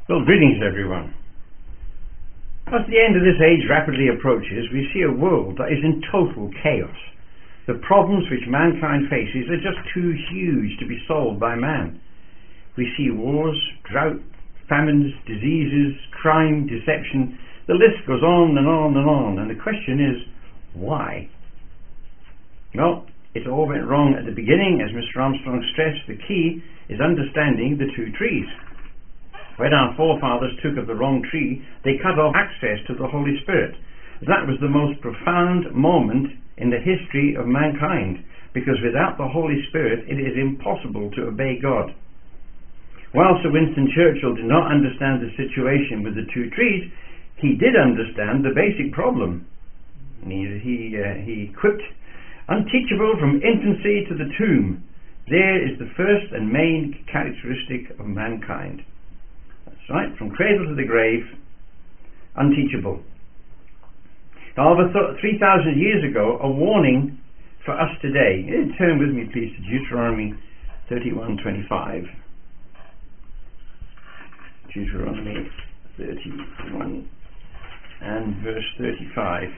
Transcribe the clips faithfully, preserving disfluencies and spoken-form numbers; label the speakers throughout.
Speaker 1: Well, greetings everyone. As the end of this age rapidly approaches, we see a world that is in total chaos. The problems which mankind faces are just too huge to be solved by man. We see wars, drought, famines, diseases, crime, deception. The list goes on and on and on, and the question is, why? Well, it all went wrong at the beginning. As Mister Armstrong stressed, the key is understanding the two trees. When our forefathers took of the wrong tree, they cut off access to the Holy Spirit. That was the most profound moment in the history of mankind, because without the Holy Spirit it is impossible to obey God. While Sir Winston Churchill did not understand the situation with the two trees, he did understand the basic problem. He, he, uh, he quipped, "Unteachable from infancy to the tomb, there is the first and main characteristic of mankind." That's right, from cradle to the grave, unteachable. However, three thousand years ago, a warning for us today. Turn with me, please, to Deuteronomy thirty-one twenty-five. Deuteronomy thirty-one and verse thirty-five.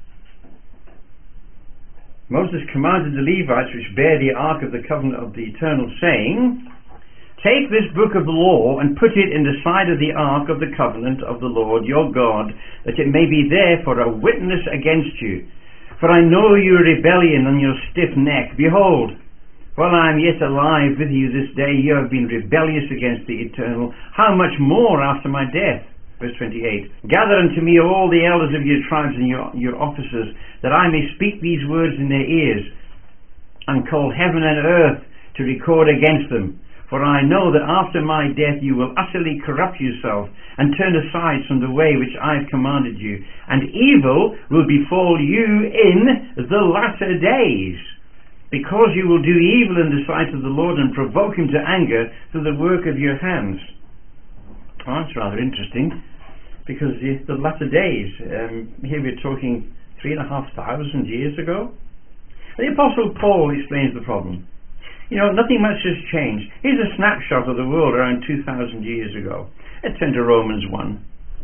Speaker 1: Moses commanded the Levites, which bear the ark of the covenant of the Eternal, saying, "Take this book of the law and put it in the side of the ark of the covenant of the Lord your God, that it may be there for a witness against you. For I know your rebellion and your stiff neck. Behold, while I am yet alive with you this day, you have been rebellious against the Eternal. How much more after my death?" Verse twenty-eight. "Gather unto me all the elders of your tribes and your, your officers, that I may speak these words in their ears, and call heaven and earth to record against them. For I know that after my death you will utterly corrupt yourself, and turn aside from the way which I have commanded you, and evil will befall you in the latter days, because you will do evil in the sight of the Lord, and provoke him to anger through the work of your hands." Oh, that's rather interesting, because the, the latter days, um, here we're talking three and a half thousand years ago. The Apostle Paul explains the problem. You know, nothing much has changed. Here's a snapshot of the world around two thousand years ago. Let's turn to Romans one.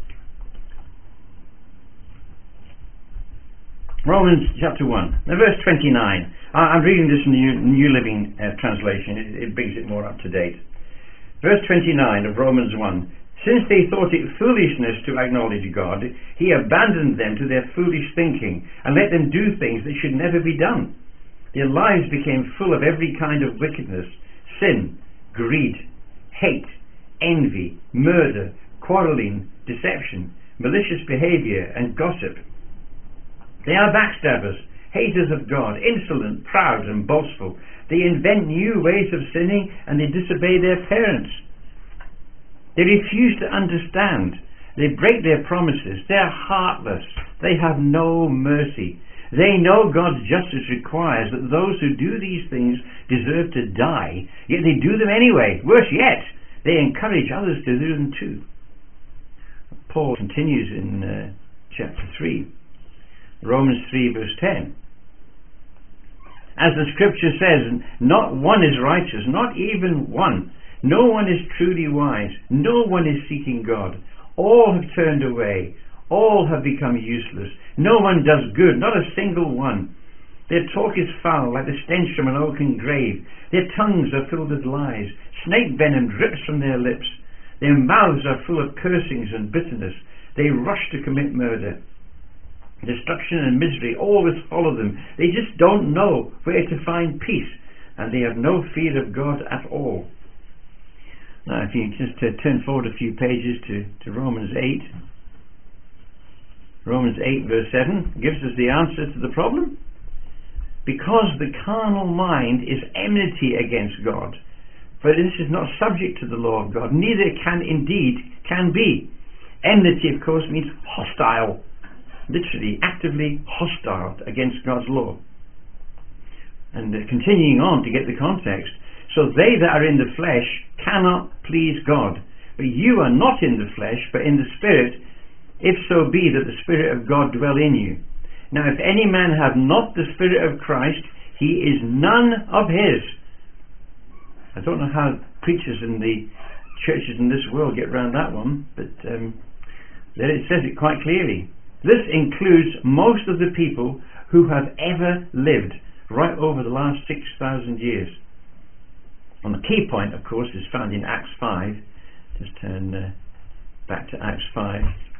Speaker 1: Romans chapter one, now verse twenty-nine. I'm reading this in the New, New Living uh, Translation. It, it brings it more up to date. Verse twenty-nine of Romans one. "Since they thought it foolishness to acknowledge God, he abandoned them to their foolish thinking, and let them do things that should never be done. Their lives became full of every kind of wickedness, sin, greed, hate, envy, murder, quarreling, deception, malicious behavior, and gossip. They are backstabbers, haters of God, insolent, proud, and boastful. They invent new ways of sinning, and they disobey their parents. They refuse to understand. They break their promises. They are heartless. They have no mercy. They know God's justice requires that those who do these things deserve to die, yet they do them anyway. Worse yet, they encourage others to do them too." Paul continues in uh, chapter three, Romans three verse ten. "As the scripture says, not one is righteous, not even one. No one is truly wise. No one is seeking God. All have turned away. All have become useless. No one does good, not a single one. Their talk is foul, like the stench from an oaken grave. Their tongues are filled with lies. Snake venom drips from their lips. Their mouths are full of cursings and bitterness. They rush to commit murder. Destruction and misery always follow them. They just don't know where to find peace, and they have no fear of God at all." Now, if you just uh, turn forward a few pages to, to Romans eight. Romans eight verse seven gives us the answer to the problem. "Because the carnal mind is enmity against God, for this is not subject to the law of God, neither can indeed can be." Enmity, of course, means hostile, literally actively hostile against God's law. And uh, continuing on to get the context, "So they that are in the flesh cannot please God, but you are not in the flesh, but in the Spirit, if so be that the Spirit of God dwell in you. Now if any man have not the Spirit of Christ, he is none of his." I don't know how preachers in the churches in this world get around that one, but um, there it says it quite clearly. This includes most of the people who have ever lived right over the last six thousand years. And the key point, of course, is found in Acts five. Just turn uh, back to Acts five.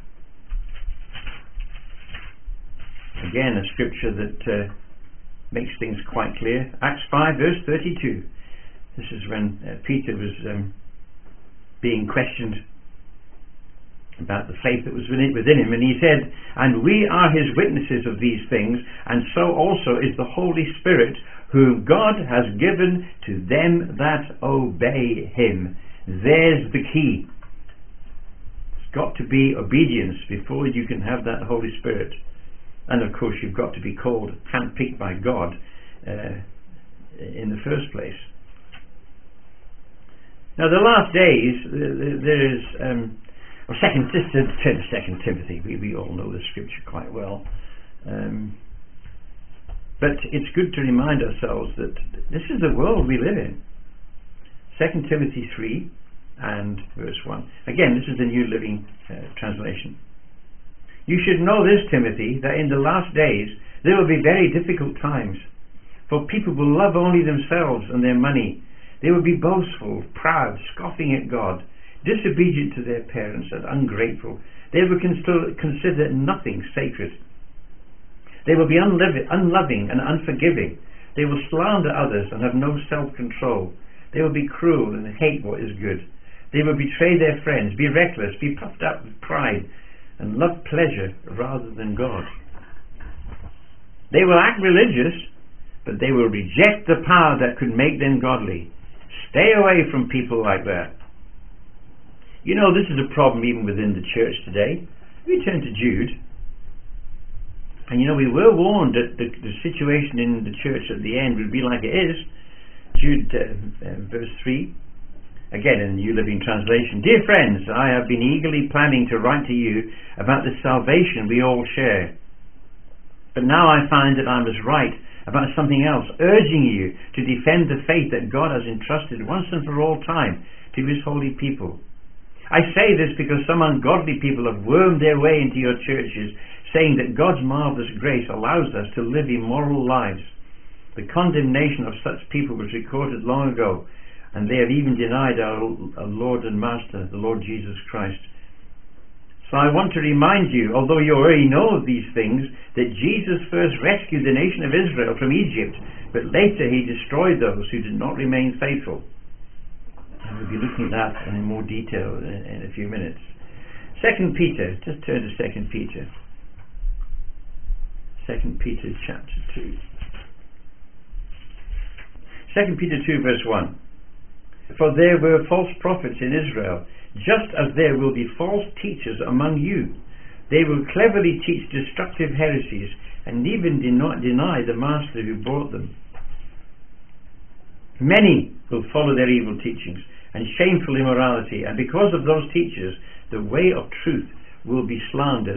Speaker 1: Again, a scripture that uh, makes things quite clear. Acts five, verse thirty-two. This is when uh, Peter was um, being questioned about the faith that was within him, and he said, "And we are his witnesses of these things, and so also is the Holy Spirit, whom God has given to them that obey him." There's the key. It's got to be obedience before you can have that Holy Spirit. And of course you've got to be called, handpicked by God uh, in the first place. Now the last days, there is um, well, second, second Timothy, we, we all know the scripture quite well. Um, but it's good to remind ourselves that this is the world we live in. Second Timothy three and verse one. Again, this is the New Living uh, Translation. "You should know this, Timothy, that in the last days there will be very difficult times. For people will love only themselves and their money. They will be boastful, proud, scoffing at God, disobedient to their parents and ungrateful. They will consider nothing sacred. They will be unloving and unforgiving. They will slander others and have no self-control. They will be cruel and hate what is good. They will betray their friends, be reckless, be puffed up with pride, and love pleasure rather than God. They will act religious, but they will reject the power that could make them godly. Stay away from people like that." You know, this is a problem even within the church today. We turn to Jude, and you know, we were warned that the, the situation in the church at the end would be like it is. Jude uh, uh, verse three, again in the New Living Translation. "Dear friends, I have been eagerly planning to write to you about the salvation we all share. But now I find that I must write about something else, urging you to defend the faith that God has entrusted once and for all time to his holy people. I say this because some ungodly people have wormed their way into your churches, saying that God's marvelous grace allows us to live immoral lives. The condemnation of such people was recorded long ago, and they have even denied our, our Lord and Master, the Lord Jesus Christ. So I want to remind you, although you already know of these things, that Jesus first rescued the nation of Israel from Egypt, but later he destroyed those who did not remain faithful." And we'll be looking at that in more detail in, in a few minutes. Second Peter, just turn to Second Peter. Second Peter chapter two. Second Peter two verse one. "For there were false prophets in Israel, just as there will be false teachers among you. They will cleverly teach destructive heresies and even deny the master who brought them. Many will follow their evil teachings and shameful immorality, and because of those teachers the way of truth will be slandered."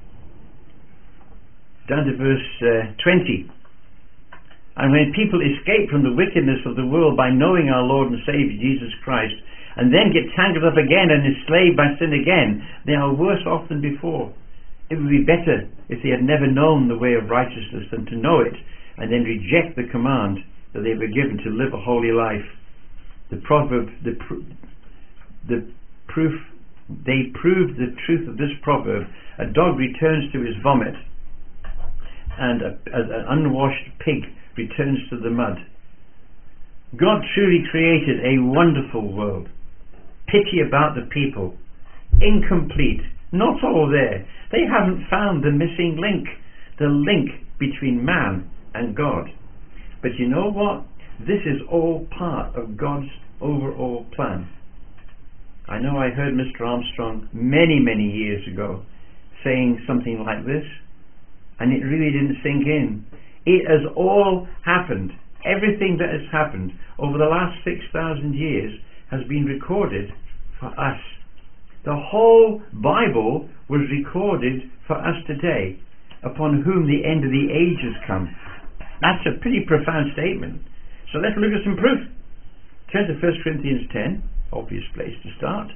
Speaker 1: Down to verse uh, twenty. "And when people escape from the wickedness of the world by knowing our Lord and Saviour Jesus Christ, and then get tangled up again and enslaved by sin again, they are worse off than before. It would be better if they had never known the way of righteousness than to know it and then reject the command that they were given to live a holy life. The proverb, the, pr- the proof, they proved the truth of this proverb: a dog returns to his vomit, and a, a, an unwashed pig returns to the mud." God truly created a wonderful world. Pity about the people. Incomplete. Not all there. They haven't found the missing link. The link between man and God. But you know what? This is all part of God's overall plan. I know I heard Mister Armstrong many, many years ago saying something like this, and it really didn't sink in. It has all happened. Everything that has happened over the last six thousand years has been recorded for us. The whole Bible was recorded for us today, upon whom the end of the age has come. That's a pretty profound statement. So let's look at some proof. Turn to First Corinthians ten. Obvious place to start.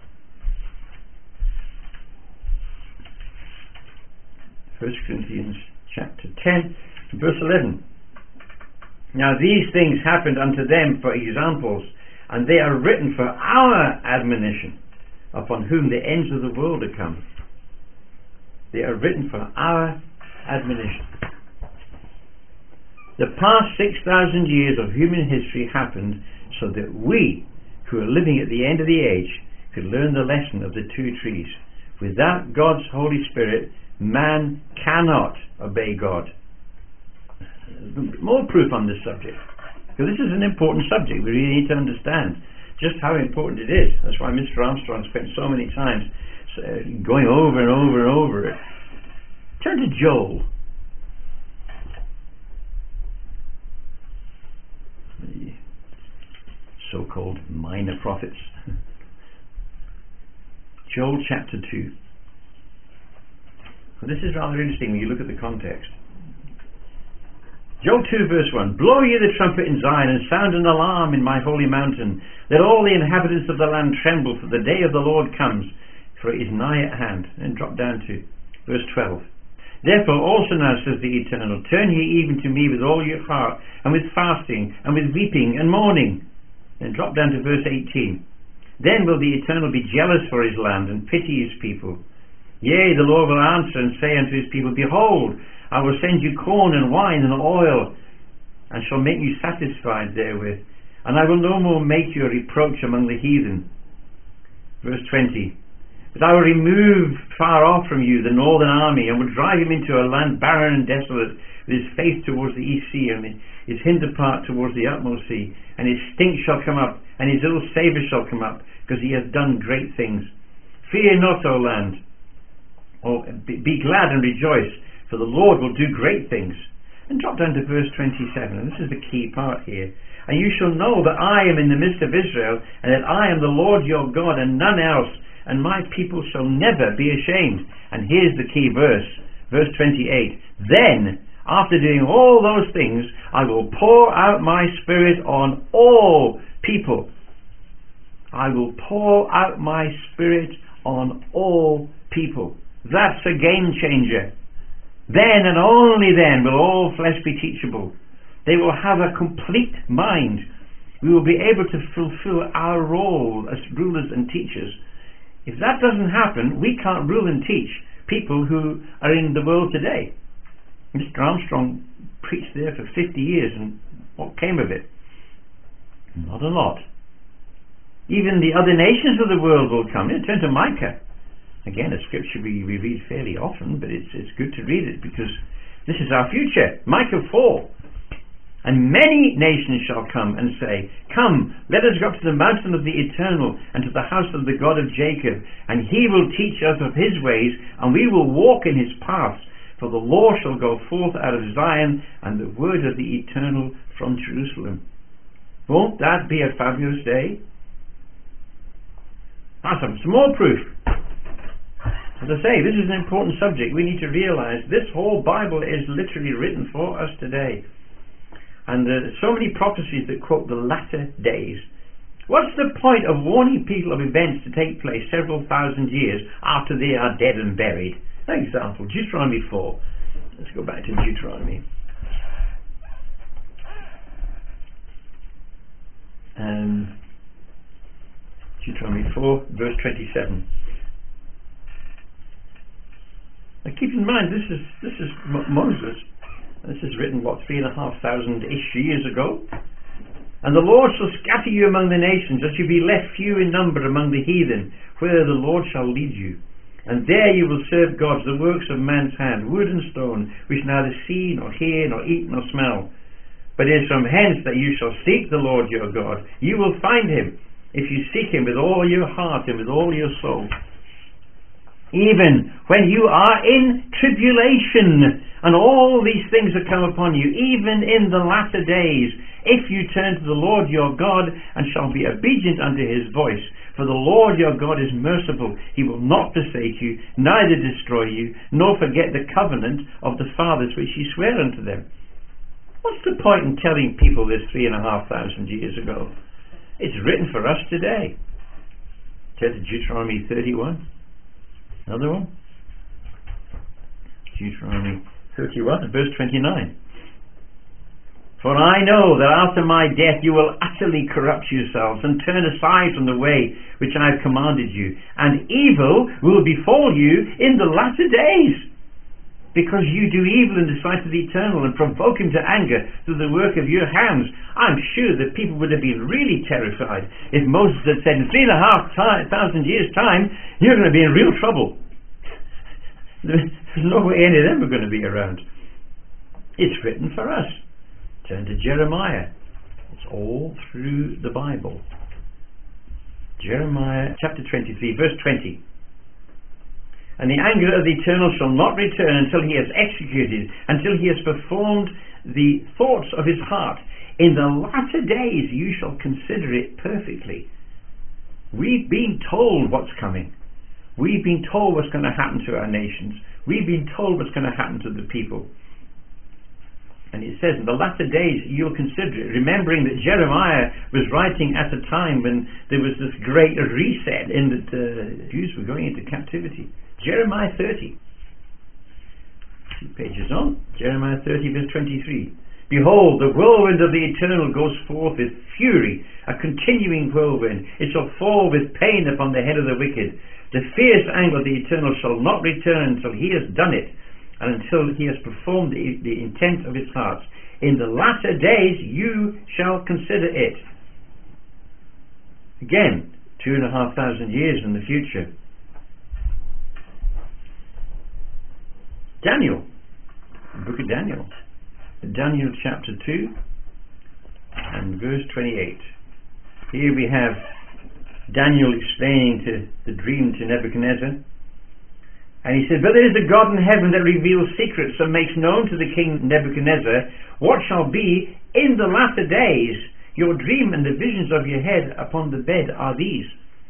Speaker 1: First Corinthians chapter ten, verse eleven. Now these things happened unto them for examples, and they are written for our admonition, upon whom the ends of the world are come. They are written for our admonition. The past six thousand years of human history happened so that we, who are living at the end of the age, could learn the lesson of the two trees. Without God's Holy Spirit, man cannot obey God. More proof on this subject, because this is an important subject. We really need to understand just how important it is. That's why Mister Armstrong spent so many times uh, going over and over and over it. Turn to Joel. The so-called minor prophets. Joel chapter two. Well, this is rather interesting when you look at the context. Joel two verse one. Blow ye the trumpet in Zion, and sound an alarm in my holy mountain. Let all the inhabitants of the land tremble, for the day of the Lord comes, for it is nigh at hand. And drop down to verse twelve. Therefore also now, says the Eternal, turn ye even to me with all your heart, and with fasting, and with weeping, and mourning. Then drop down to verse eighteen. Then will the Eternal be jealous for his land, and pity his people. Yea, the Lord will answer and say unto his people, Behold, I will send you corn and wine and oil, and shall make you satisfied therewith. And I will no more make you a reproach among the heathen. Verse twenty. But I will remove far off from you the northern army, and will drive him into a land barren and desolate, with his face towards the east sea, and his hinder part towards the utmost sea. And his stink shall come up, and his ill savour shall come up, because he hath done great things. Fear not, O land, or be glad and rejoice, for the Lord will do great things. And drop down to verse twenty-seven, and this is the key part here. And you shall know that I am in the midst of Israel, and that I am the Lord your God, and none else, and my people shall never be ashamed. And here's the key verse, verse twenty-eight. Then, after doing all those things, I will pour out my spirit on all people. I will pour out my spirit on all people. That's a game changer. Then and only then will all flesh be teachable. They will have a complete mind. We will be able to fulfill our role as rulers and teachers. If that doesn't happen, we can't rule and teach people who are in the world today. Mister Armstrong preached there for fifty years, and what came of it? Not a lot. Even the other nations of the world will come. Yeah, turn to Micah. Again, a scripture we, we read fairly often, but it's, it's good to read it because this is our future. Micah four. And many nations shall come and say, Come, let us go up to the mountain of the Eternal, and to the house of the God of Jacob, and he will teach us of his ways, and we will walk in his paths. For the law shall go forth out of Zion, and the word of the Eternal from Jerusalem. Won't that be a fabulous day? Awesome. Some more proof. As I say, this is an important subject. We need to realize this whole Bible is literally written for us today. And there are so many prophecies that quote the latter days. What's the point of warning people of events to take place several thousand years after they are dead and buried? An example, Deuteronomy four. Let's go back to Deuteronomy. Um, Deuteronomy four, verse twenty-seven. Now keep in mind, this is this is Mo- Moses. This is written, what, three and a half thousand-ish years ago. And the Lord shall scatter you among the nations, that you be left few in number among the heathen, whither the Lord shall lead you. And there you will serve gods, the works of man's hand, wood and stone, which neither see, nor hear, nor eat, nor smell. But it is from hence that you shall seek the Lord your God. You will find him, if you seek him with all your heart and with all your soul. Even when you are in tribulation, and all these things have come upon you, even in the latter days, if you turn to the Lord your God, and shall be obedient unto his voice. For the Lord your God is merciful. He will not forsake you, neither destroy you, nor forget the covenant of the fathers which he sware unto them. What's the point in telling people this three and a half thousand years ago? It's written for us today. Turn to Deuteronomy thirty-one. Another one. Deuteronomy thirty-one, verse twenty-nine. For I know that after my death you will utterly corrupt yourselves and turn aside from the way which I have commanded you, and evil will befall you in the latter days, because you do evil in the sight of the Eternal and provoke him to anger through the work of your hands. I'm sure that people would have been really terrified if Moses had said, in three and a half t- thousand years' time, you're going to be in real trouble. There's no way any of them are going to be around. It's written for us. Turn to Jeremiah. It's all through the Bible. Jeremiah chapter twenty-three, verse twenty. And the anger of the Eternal shall not return until he has executed, until he has performed the thoughts of his heart. In the latter days you shall consider it perfectly. We've been told what's coming. We've been told what's going to happen to our nations. We've been told what's going to happen to the people. And it says, in the latter days you'll consider it, remembering that Jeremiah was writing at a time when there was this great reset in that the uh, Jews were going into captivity. Jeremiah thirty. Two pages on. Jeremiah thirty, verse twenty-three. Behold, the whirlwind of the Eternal goes forth with fury, a continuing whirlwind. It shall fall with pain upon the head of the wicked. The fierce anger of the Eternal shall not return until he has done it, and until he has performed the, the intent of his heart. In the latter days you shall consider it. Again, two and a half thousand years in the future. Daniel, the book of Daniel. Daniel chapter two and verse twenty-eight. Here we have Daniel explaining to the dream to Nebuchadnezzar. And he said, but there is a God in heaven that reveals secrets and makes known to the king Nebuchadnezzar what shall be in the latter days. Your dream and the visions of your head upon the bed are these.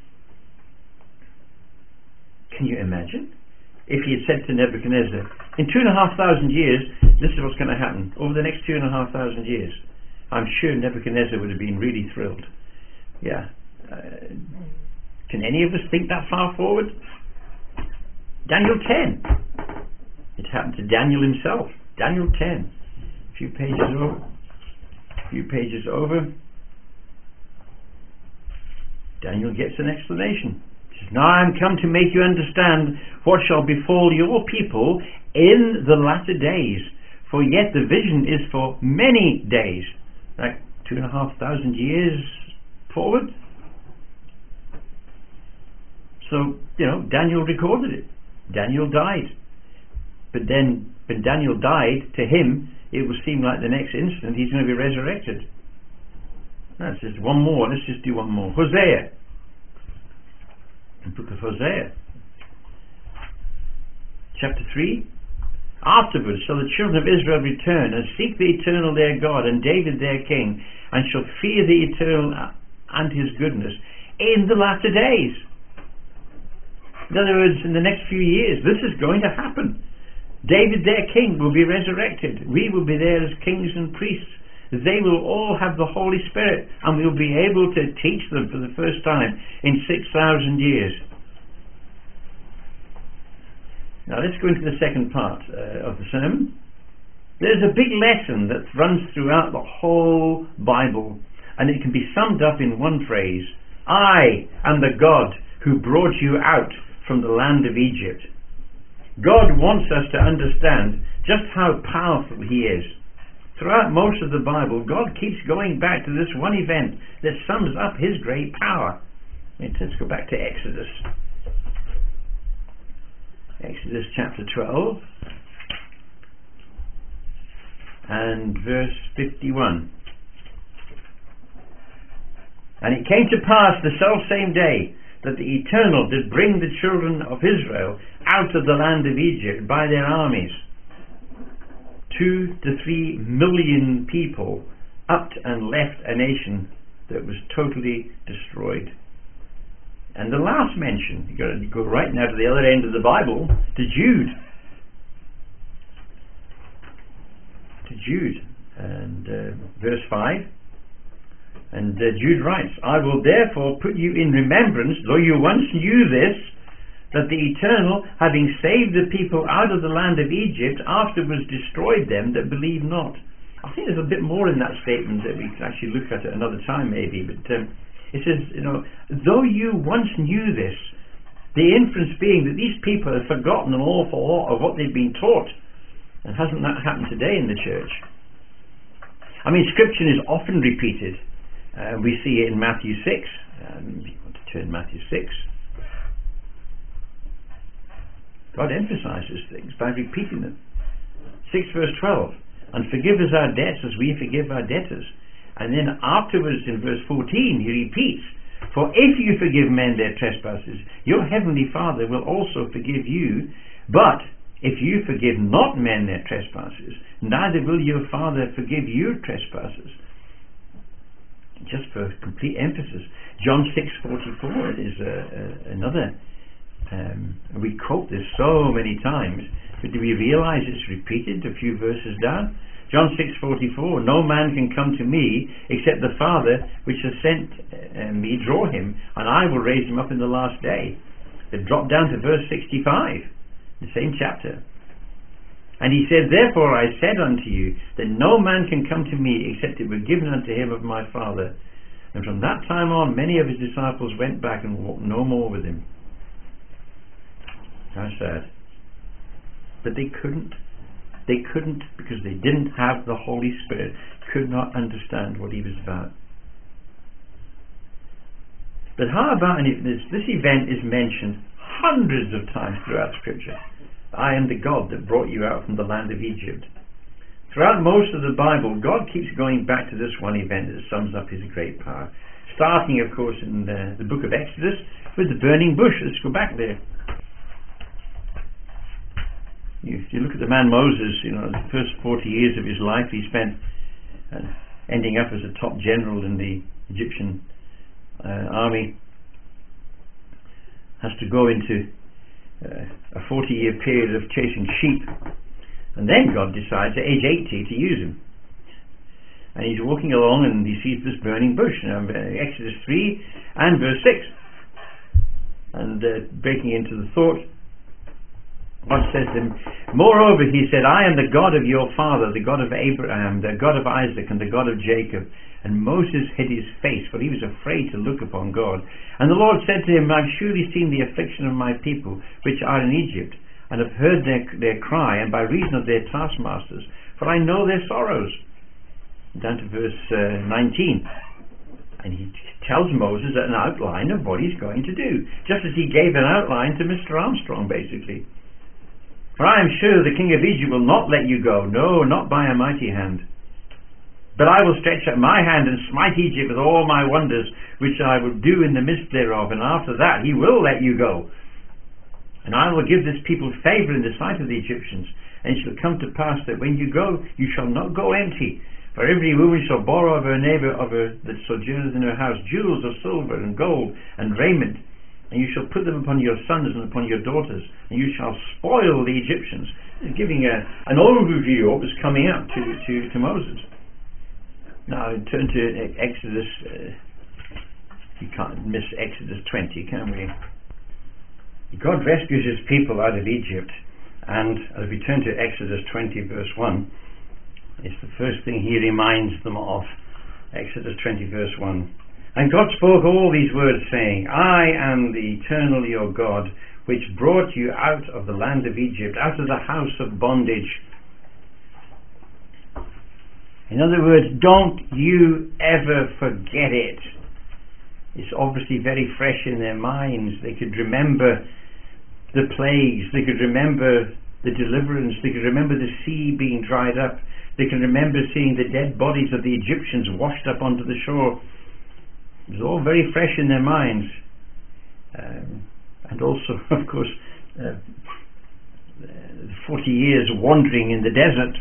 Speaker 1: Can you imagine? If he had said to Nebuchadnezzar, in two and a half thousand years, this is what's going to happen over the next two and a half thousand years. I'm sure Nebuchadnezzar would have been really thrilled. Yeah. Uh, can any of us think that far forward? Daniel ten. It happened to Daniel himself. Daniel ten. A few pages over. A few pages over. Daniel gets an explanation. He says, now I am come to make you understand what shall befall your people in the latter days. For yet the vision is for many days. Like two and a half thousand years forward. So, you know, Daniel recorded it. Daniel died. But then, when Daniel died, to him, it would seem like the next instant he's going to be resurrected. That's just one more. Let's just do one more. Hosea. The book of Hosea. Chapter three. Afterwards shall the children of Israel return and seek the Eternal their God and David their king, and shall fear the Eternal and his goodness in the latter days. In other words, in the next few years, this is going to happen. David, their king, will be resurrected. We will be there as kings and priests. They will all have the Holy Spirit, and we will be able to teach them for the first time in six thousand years. Now let's go into the second part uh, of the sermon. There's a big lesson that runs throughout the whole Bible, and it can be summed up in one phrase. I am the God who brought you out from the land of Egypt. God wants us to understand just how powerful he is. Throughout most of the Bible, God keeps going back to this one event that sums up his great power. Let's go back to Exodus. Exodus chapter twelve and verse fifty-one. And it came to pass the selfsame day that the Eternal did bring the children of Israel out of the land of Egypt by their armies. Two to three million people upped and left a nation that was totally destroyed. And the last mention, you've got to go right now to the other end of the Bible, to Jude. To Jude. And uh, verse five. And uh, Jude writes, I will therefore put you in remembrance, though you once knew this, that the Eternal, having saved the people out of the land of Egypt, afterwards destroyed them that believe not. I think there's a bit more in that statement that we can actually look at at another time maybe, but um, it says, you know, though you once knew this, the inference being that these people have forgotten an awful lot of what they've been taught. And hasn't that happened today in the church? I mean, Scripture is often repeated. Uh, we see it in Matthew six. Um, if you want to turn Matthew six. God emphasizes things by repeating them. six verse twelve. And forgive us our debts as we forgive our debtors. And then afterwards in verse fourteen he repeats, for if you forgive men their trespasses, your heavenly Father will also forgive you. But if you forgive not men their trespasses, neither will your Father forgive your trespasses. Just for complete emphasis, John six forty-four is uh, uh, another. Um, we quote this so many times, but do we realize it's repeated a few verses down? John six forty-four, no man can come to me except the Father which has sent uh, me draw him, and I will raise him up in the last day. Then drop down to verse sixty-five, the same chapter. And he said, therefore I said unto you, that no man can come to me except it were given unto him of my Father. And from that time on many of his disciples went back and walked no more with him. How sad. But they couldn't. They couldn't because they didn't have the Holy Spirit, could not understand what he was about. But how about this? This event is mentioned hundreds of times throughout Scripture. I am the God that brought you out from the land of Egypt. Throughout most of the Bible, God keeps going back to this one event that sums up his great power. Starting, of course, in the, the book of Exodus with the burning bush. Let's go back there. If you look at the man Moses, you know, the first forty years of his life he spent uh, ending up as a top general in the Egyptian uh, army, has to go into uh, a forty year period of chasing sheep, and then God decides at age eighty to use him. And he's walking along and he sees this burning bush. Now, Exodus three and verse six, and uh, breaking into the thought, God says to him, moreover, he said, I am the God of your father, the God of Abraham, the God of Isaac, and the God of Jacob. And Moses hid his face, for he was afraid to look upon God. And the Lord said to him, I've surely seen the affliction of my people, which are in Egypt, and have heard their, their cry, and by reason of their taskmasters, for I know their sorrows. Down to verse uh, nineteen. And he tells Moses an outline of what he's going to do, just as he gave an outline to Mister Armstrong, basically. For I am sure the king of Egypt will not let you go, no, not by a mighty hand. But I will stretch out my hand and smite Egypt with all my wonders, which I will do in the midst thereof, and after that he will let you go. And I will give this people favour in the sight of the Egyptians, and it shall come to pass that when you go, you shall not go empty. For every woman shall borrow of her neighbour of her that sojourneth in her house jewels of silver and gold and raiment, and you shall put them upon your sons and upon your daughters, and you shall spoil the Egyptians. He's giving a, an overview of what was coming up to, to, to Moses. Now turn to Exodus. Uh, you can't miss Exodus twenty, can we? God rescues his people out of Egypt, and as we turn to Exodus twenty verse one, it's the first thing he reminds them of. Exodus twenty verse one. And God spoke all these words, saying, I am the eternal your God, which brought you out of the land of Egypt, out of the house of bondage. In other words, don't you ever forget it. It's obviously very fresh in their minds. They could remember the plagues. They could remember the deliverance. They could remember the sea being dried up. They can remember seeing the dead bodies of the Egyptians washed up onto the shore. It was all very fresh in their minds. Um, and also, of course, uh, forty years wandering in the desert.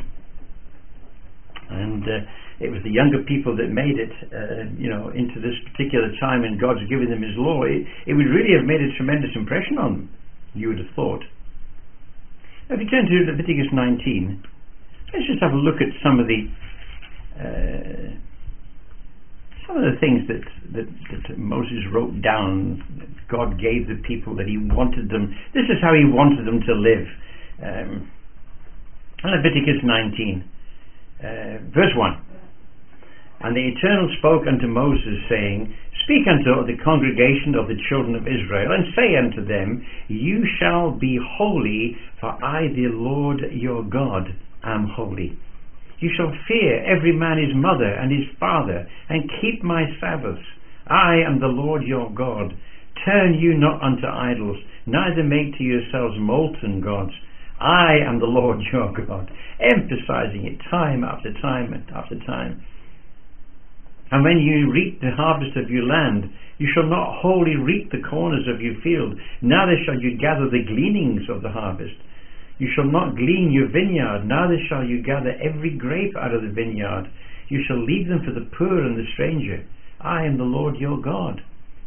Speaker 1: And uh, it was the younger people that made it, uh, you know, into this particular time, and God's given them his law. It, it would really have made a tremendous impression on them, you would have thought. Now, if you turn to Leviticus nineteen, let's just have a look at some of the uh, some of the things that, that, that Moses wrote down, that God gave the people, that he wanted them, this is how he wanted them to live. Um, Leviticus nineteen, uh, verse one. And the Eternal spoke unto Moses, saying, Speak unto the congregation of the children of Israel, and say unto them, You shall be holy, for I, the Lord your God, am holy. You shall fear every man his mother and his father, and keep my Sabbaths. I am the Lord your God. Turn you not unto idols, neither make to yourselves molten gods. I am the Lord your God, emphasizing it time after time after time. And when you reap the harvest of your land, you shall not wholly reap the corners of your field, neither shall you gather the gleanings of the harvest. You shall not glean your vineyard, neither shall you gather every grape out of the vineyard. You shall leave them for the poor and the stranger. I am the Lord your God.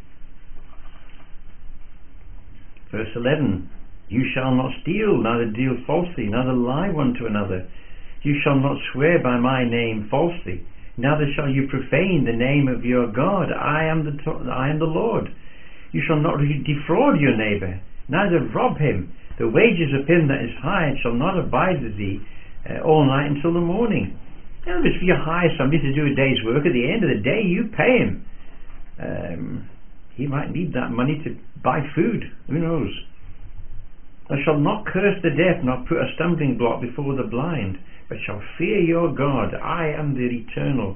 Speaker 1: Verse eleven. You shall not steal, neither deal falsely, neither lie one to another. You shall not swear by my name falsely, neither shall you profane the name of your God. I am the I am the Lord. You shall not defraud your neighbor, neither rob him. The wages of him that is hired shall not abide with thee uh, all night until the morning. In other words, if you hire somebody to do a day's work, at the end of the day you pay him. Um, he might need that money to buy food. Who knows? Thou shalt not curse the deaf, nor put a stumbling block before the blind, but shall fear your God. I am the Eternal.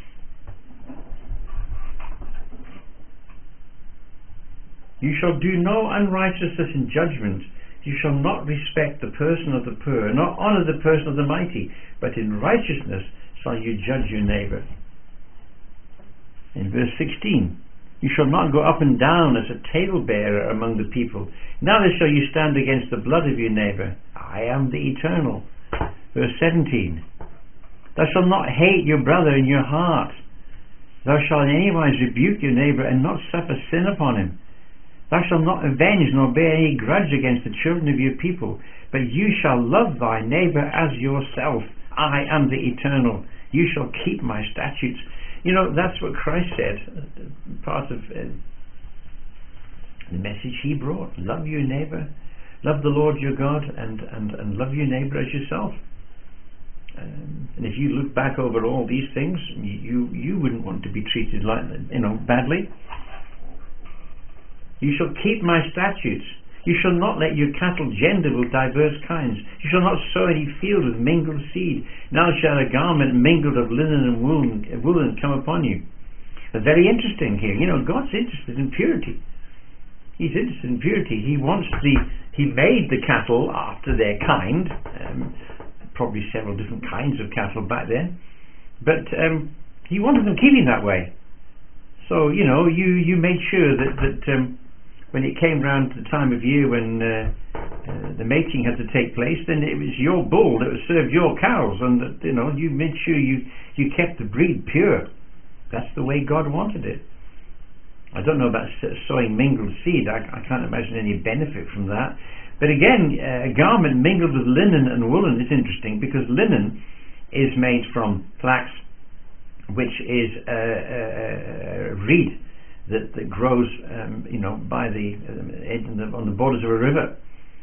Speaker 1: You shall do no unrighteousness in judgment. You shall not respect the person of the poor, nor honour the person of the mighty, but in righteousness shall you judge your neighbour. In verse sixteen, you shall not go up and down as a talebearer among the people, neither shall you stand against the blood of your neighbour. I am the Eternal. Verse seventeen, thou shalt not hate your brother in your heart. Thou shalt in any wise rebuke your neighbour, and not suffer sin upon him. Thou shalt not avenge nor bear any grudge against the children of your people, but you shall love thy neighbour as yourself. I am the Eternal. You shall keep my statutes. You know, that's what Christ said, part of uh, the message he brought. Love your neighbour, love the Lord your God, and, and, and love your neighbour as yourself. Um, and if you look back over all these things, you, you wouldn't want to be treated like, you know, badly. You shall keep my statutes. You shall not let your cattle gender with diverse kinds. You shall not sow any field with mingled seed. Now shall a garment mingled of linen and woolen, woolen come upon you. But very interesting here. You know, God's interested in purity. He's interested in purity. He wants the. He made the cattle after their kind. Um, probably several different kinds of cattle back then. But um, he wanted them keeping that way. So you know, you you made sure that that. Um, When it came round to the time of year when uh, uh, the mating had to take place, then it was your bull that served your cows, and that, you know, you made sure you you kept the breed pure. That's the way God wanted it. I don't know about sowing mingled seed. I, I can't imagine any benefit from that. But again, uh, a garment mingled with linen and woolen is interesting, because linen is made from flax, which is a, a, a reed that, that grows, um, you know, by the, uh, the on the borders of a river.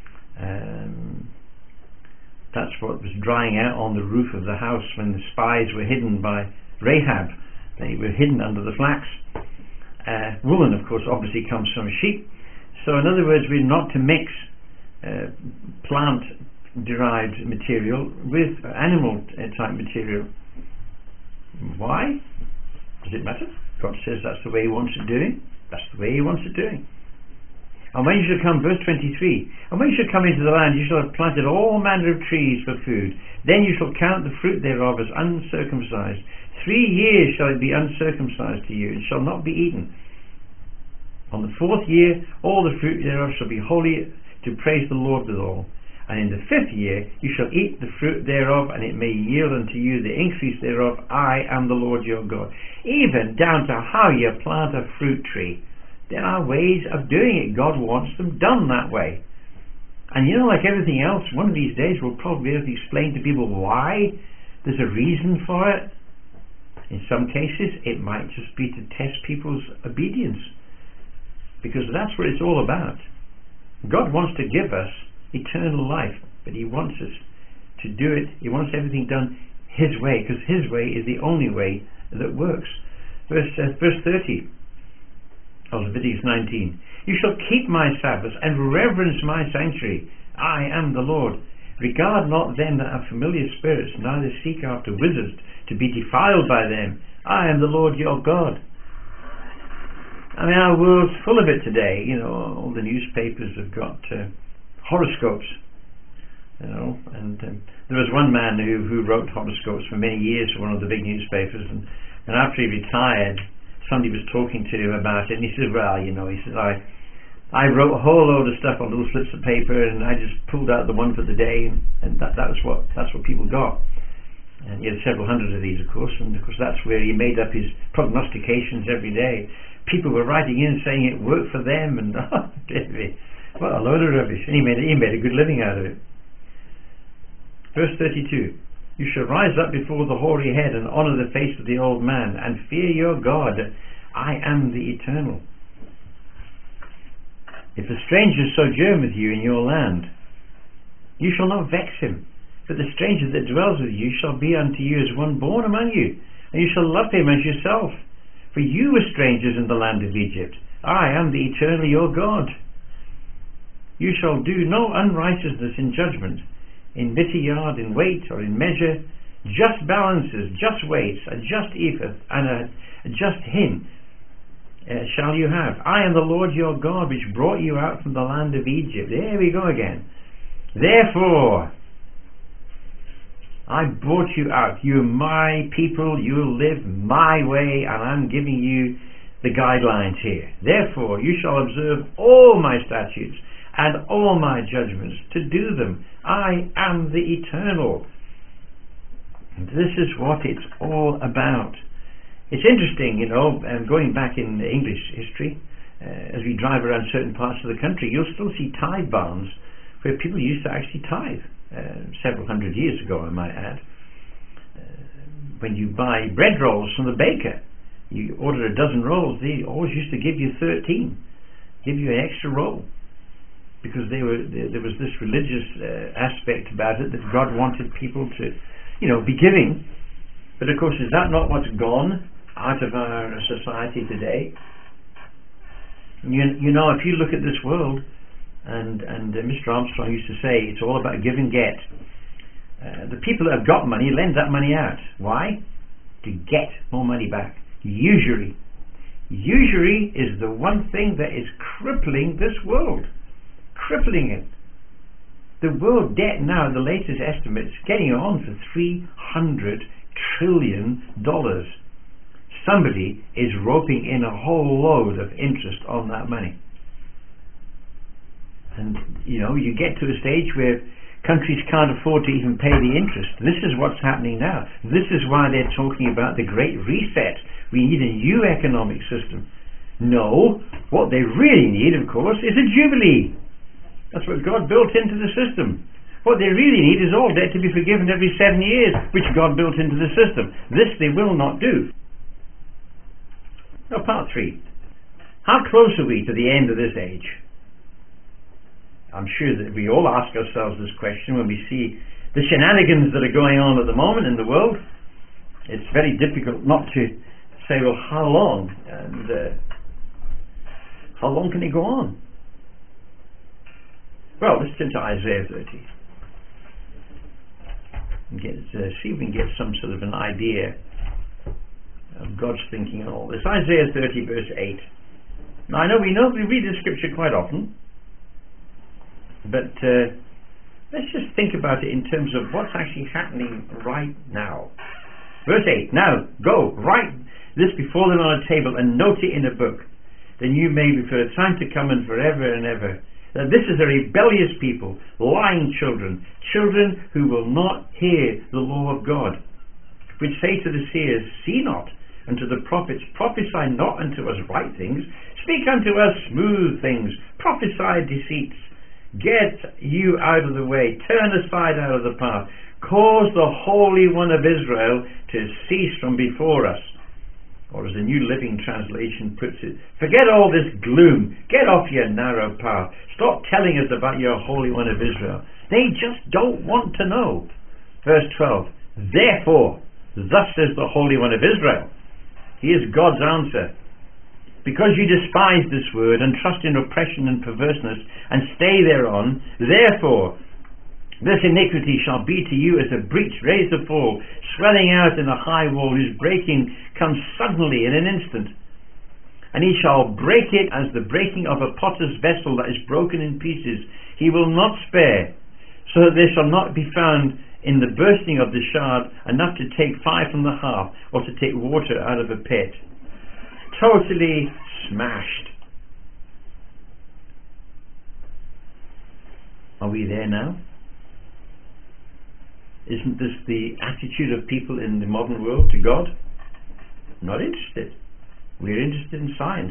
Speaker 1: Um, that's what was drying out on the roof of the house when the spies were hidden by Rahab. They were hidden under the flax. Uh, woolen, of course, obviously comes from sheep. So, in other words, we're not to mix uh, plant-derived material with animal-type material. Why? Does it matter? God says that's the way he wants it doing. That's the way he wants it doing. And when you shall come, verse twenty-three, and when you shall come into the land, you shall have planted all manner of trees for food. Then you shall count the fruit thereof as uncircumcised. Three years shall it be uncircumcised to you, and shall not be eaten. On the fourth year, all the fruit thereof shall be holy, to praise the Lord withal. And in the fifth year you shall eat the fruit thereof, and it may yield unto you the increase thereof. I am the Lord your God. Even down to how you plant a fruit tree. There are ways of doing it. God wants them done that way. And you know, like everything else, one of these days we'll probably be able to explain to people why. There's a reason for it. In some cases, it might just be to test people's obedience, because that's what it's all about. God wants to give us eternal life, but he wants us to do it. He wants everything done his way, because his way is the only way that works. Verse, uh, verse thirty of Leviticus nineteen. You shall keep my Sabbaths and reverence my sanctuary. I am the Lord. Regard not them that have familiar spirits, neither seek after wizards to be defiled by them. I am the Lord your God. I mean, our world's full of it today. You know, all the newspapers have got uh, horoscopes. You know, and um, there was one man who, who wrote horoscopes for many years for one of the big newspapers, and, and after he retired, somebody was talking to him about it, and he said, well, you know, he said, I I wrote a whole load of stuff on little slips of paper, and I just pulled out the one for the day, and, and that, that was what that's what people got. And he had several hundred of these, of course, and of course that's where he made up his prognostications every day. People were writing in saying it worked for them, and oh, what a load of rubbish. And he made, he made a good living out of it. Verse thirty-two. You shall rise up before the hoary head and honour the face of the old man, and fear your God. I am the Eternal. If a stranger sojourn with you in your land, you shall not vex him. But the stranger that dwells with you shall be unto you as one born among you, and you shall love him as yourself. For you were strangers in the land of Egypt. I am the Eternal your God. You shall do no unrighteousness in judgment, in bitter yard, in weight, or in measure, just balances, just weights, a just ephah, and a, a just hin uh, shall you have. I am the Lord your God, which brought you out from the land of Egypt. There we go again. Therefore, I brought you out. You're my people. You live my way, and I'm giving you the guidelines here. Therefore, you shall observe all my statutes and all my judgments to do them. I am the Eternal. And this is what it's all about. It's interesting, you know, um, going back in English history, uh, as we drive around certain parts of the country, you'll still see tithe barns where people used to actually tithe. Uh, several hundred years ago, I might add. Uh, when you buy bread rolls from the baker, you order a dozen rolls, they always used to give you thirteen, give you an extra roll, because they were there, there was this religious uh, aspect about it, that God wanted people to, you know, be giving. But of course, is that not what's gone out of our society today? You, you know, if you look at this world, And, and uh, Mister Armstrong used to say it's all about give and get. Uh, the people that have got money lend that money out. Why? To get more money back. Usury. Usury is the one thing that is crippling this world. Crippling it. The world debt now, the latest estimates, getting on for three hundred trillion dollars. Somebody is roping in a whole load of interest on that money. And, you know, you get to a stage where countries can't afford to even pay the interest. This is what's happening now. This is why they're talking about the Great Reset. We need a new economic system. No, what they really need, of course, is a jubilee. That's what God built into the system. What they really need is all debt to be forgiven every seven years, which God built into the system. This they will not do. Now, part three. How close are we to the end of this age? I'm sure that we all ask ourselves this question when we see the shenanigans that are going on at the moment in the world. It's very difficult not to say, well, how long? And uh, how long can it go on? Well, let's turn to Isaiah thirty. And get, uh, see if we can get some sort of an idea of God's thinking on all this. Isaiah thirty, verse eight. Now, I know we know we read the scripture quite often, but uh, let's just think about it in terms of what's actually happening right now. Verse eight. Now, go, write this before them on a table and note it in a book. Then you may be for a time to come and forever and ever. That this is a rebellious people, lying children, children who will not hear the law of God, which say to the seers, see not, and to the prophets, prophesy not unto us right things, speak unto us smooth things, prophesy deceits. Get you out of the way. Turn aside out of the path. Cause the Holy One of Israel to cease from before us. Or as the New Living Translation puts it, forget all this gloom. Get off your narrow path. Stop telling us about your Holy One of Israel. They just don't want to know. Verse twelve. Therefore, thus says the Holy One of Israel. He is God's answer. Because you despise this word and trust in oppression and perverseness and stay thereon, therefore this iniquity shall be to you as a breach raised to fall, swelling out in a high wall, whose breaking comes suddenly in an instant. And he shall break it as the breaking of a potter's vessel that is broken in pieces. He will not spare, so that there shall not be found in the bursting of the shard enough to take five from the half, or to take water out of a pit. Totally smashed. Are we there now? Isn't this the attitude of people in the modern world to God? Not interested. We're interested in science.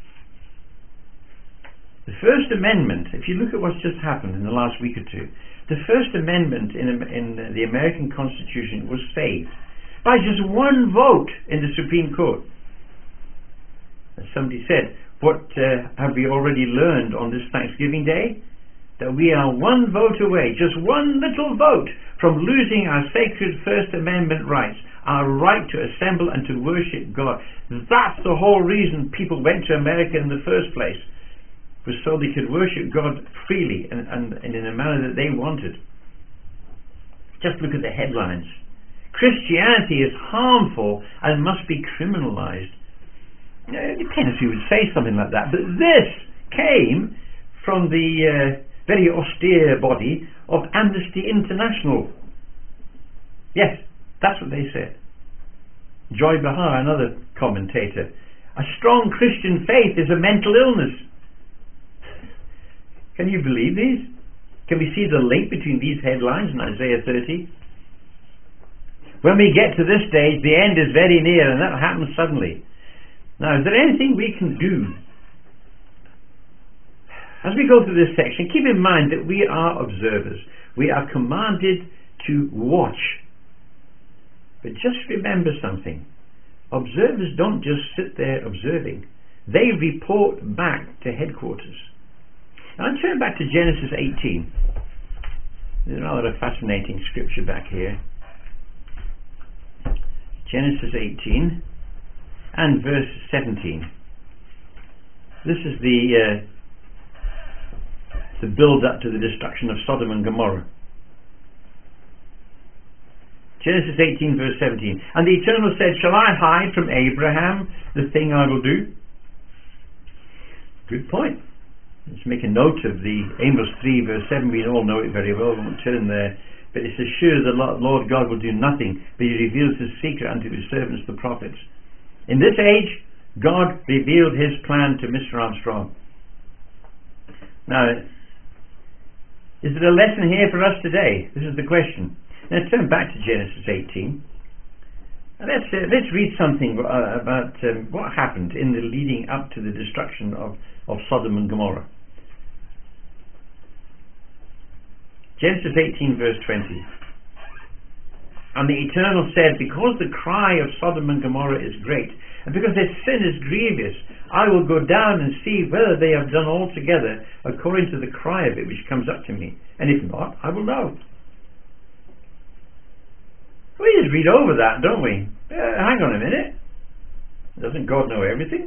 Speaker 1: The First Amendment, if you look at what's just happened in the last week or two, the First Amendment in, in the American Constitution was saved by just one vote in the Supreme Court. As somebody said, what uh, have we already learned on this Thanksgiving Day? That we are one vote away, just one little vote, from losing our sacred First Amendment rights, our right to assemble and to worship God. That's the whole reason people went to America in the first place, was so they could worship God freely and, and, and in a manner that they wanted. Just look at the headlines. Christianity is harmful and must be criminalized. It depends who would say something like that, but this came from the uh, very austere body of Amnesty International. Yes, that's what they said. Joy Behar, another commentator, a strong Christian faith is a mental illness. Can you believe these? Can we see the link between these headlines and Isaiah thirty? When we get to this stage, the end is very near, and that happens suddenly. Now, is there anything we can do? As we go through this section, keep in mind that we are observers. We are commanded to watch. But just remember something. Observers don't just sit there observing. They report back to headquarters. Now, turn back to Genesis eighteen. There's another fascinating scripture back here. Genesis eighteen and verse seventeen. This is the uh, the build up to the destruction of Sodom and Gomorrah. Genesis eighteen verse seventeen. And the Eternal said, shall I hide from Abraham the thing I will do? Good point. Let's make a note of the Amos three verse seven. We all know it very well. We won't turn there. But it says, sure the Lord God will do nothing, but he reveals his secret unto his servants the prophets. In this age, God revealed his plan to Mister Armstrong. Now, is there a lesson here for us today? This is the question. Now turn back to Genesis eighteen. And let's, uh, let's read something uh, about um, what happened in the leading up to the destruction of, of Sodom and Gomorrah. Genesis eighteen verse twenty. And the Eternal said, because the cry of Sodom and Gomorrah is great, and because their sin is grievous, I will go down and see whether they have done altogether according to the cry of it which comes up to me. And if not, I will know. We just read over that, don't we? Uh, hang on a minute. Doesn't God know everything?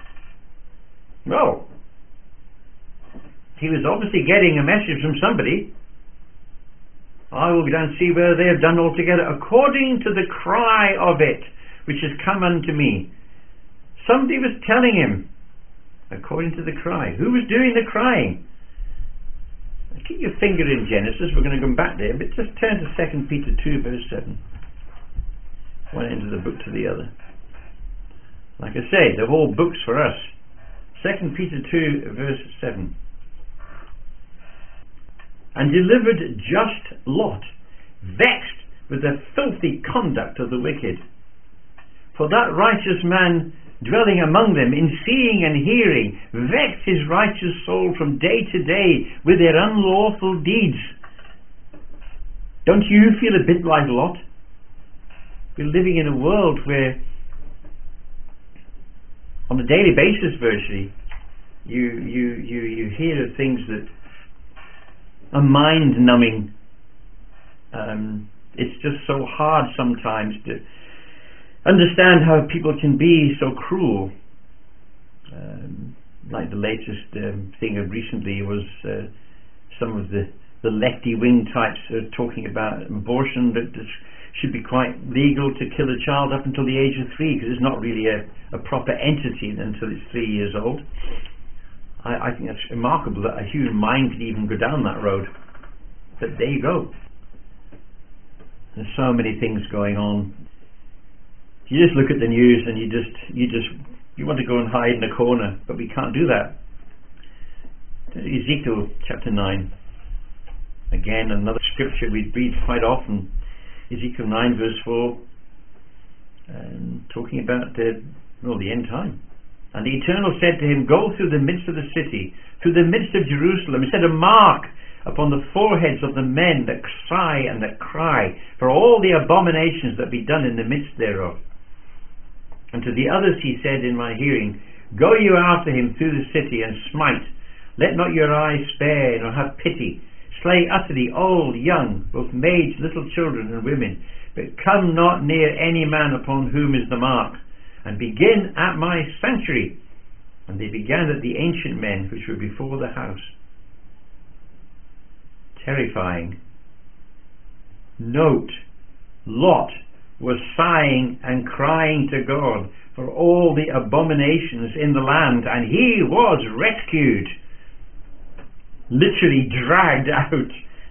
Speaker 1: No. He was obviously getting a message from somebody. I will go down and see whether they have done altogether according to the cry of it which has come unto me. Somebody was telling him according to the cry. Who was doing the crying? Keep your finger in Genesis. We're going to come back there, but just turn to Second Peter two verse seven. One end of the book to the other. Like I say, the whole book's for us. Second Peter two verse seven. And delivered just Lot, vexed with the filthy conduct of the wicked. For that righteous man dwelling among them, in seeing and hearing, vex his righteous soul from day to day with their unlawful deeds. Don't you feel a bit like Lot? We're living in a world where, on a daily basis virtually, you you you, you hear of things that are mind-numbing. Um, it's just so hard sometimes to understand how people can be so cruel. Um, like the latest um, thing of recently was uh, some of the, the lefty wing types are talking about abortion, that this should be quite legal to kill a child up until the age of three, because it's not really a, a proper entity until it's three years old. I, I think that's remarkable that a human mind could even go down that road. But there you go. There's so many things going on. You just look at the news and you just you just you want to go and hide in a corner, but we can't do that. Ezekiel chapter nine. Again, another scripture we read quite often. Ezekiel nine verse four, um, talking about the well the end time. And the Eternal said to him, "Go through the midst of the city, through the midst of Jerusalem, and set a mark upon the foreheads of the men that sigh and that cry, for all the abominations that be done in the midst thereof." And to the others he said in my hearing, "Go you after him through the city, and smite. Let not your eyes spare, nor have pity. Slay utterly old, young, both maids, little children, and women. But come not near any man upon whom is the mark. And begin at my sanctuary." And they began at the ancient men which were before the house. Terrifying. Note, Lot was sighing and crying to God for all the abominations in the land, and he was rescued, literally dragged out.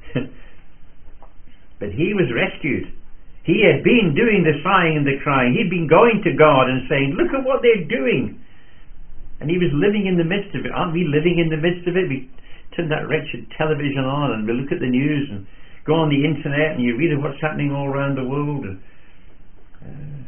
Speaker 1: But he was rescued. He had been doing the sighing and the crying. He'd been going to God and saying, "Look at what they're doing." And he was living in the midst of it. Aren't we living in the midst of it? We turn that wretched television on and we look at the news and go on the internet and you read of what's happening all around the world. And, uh,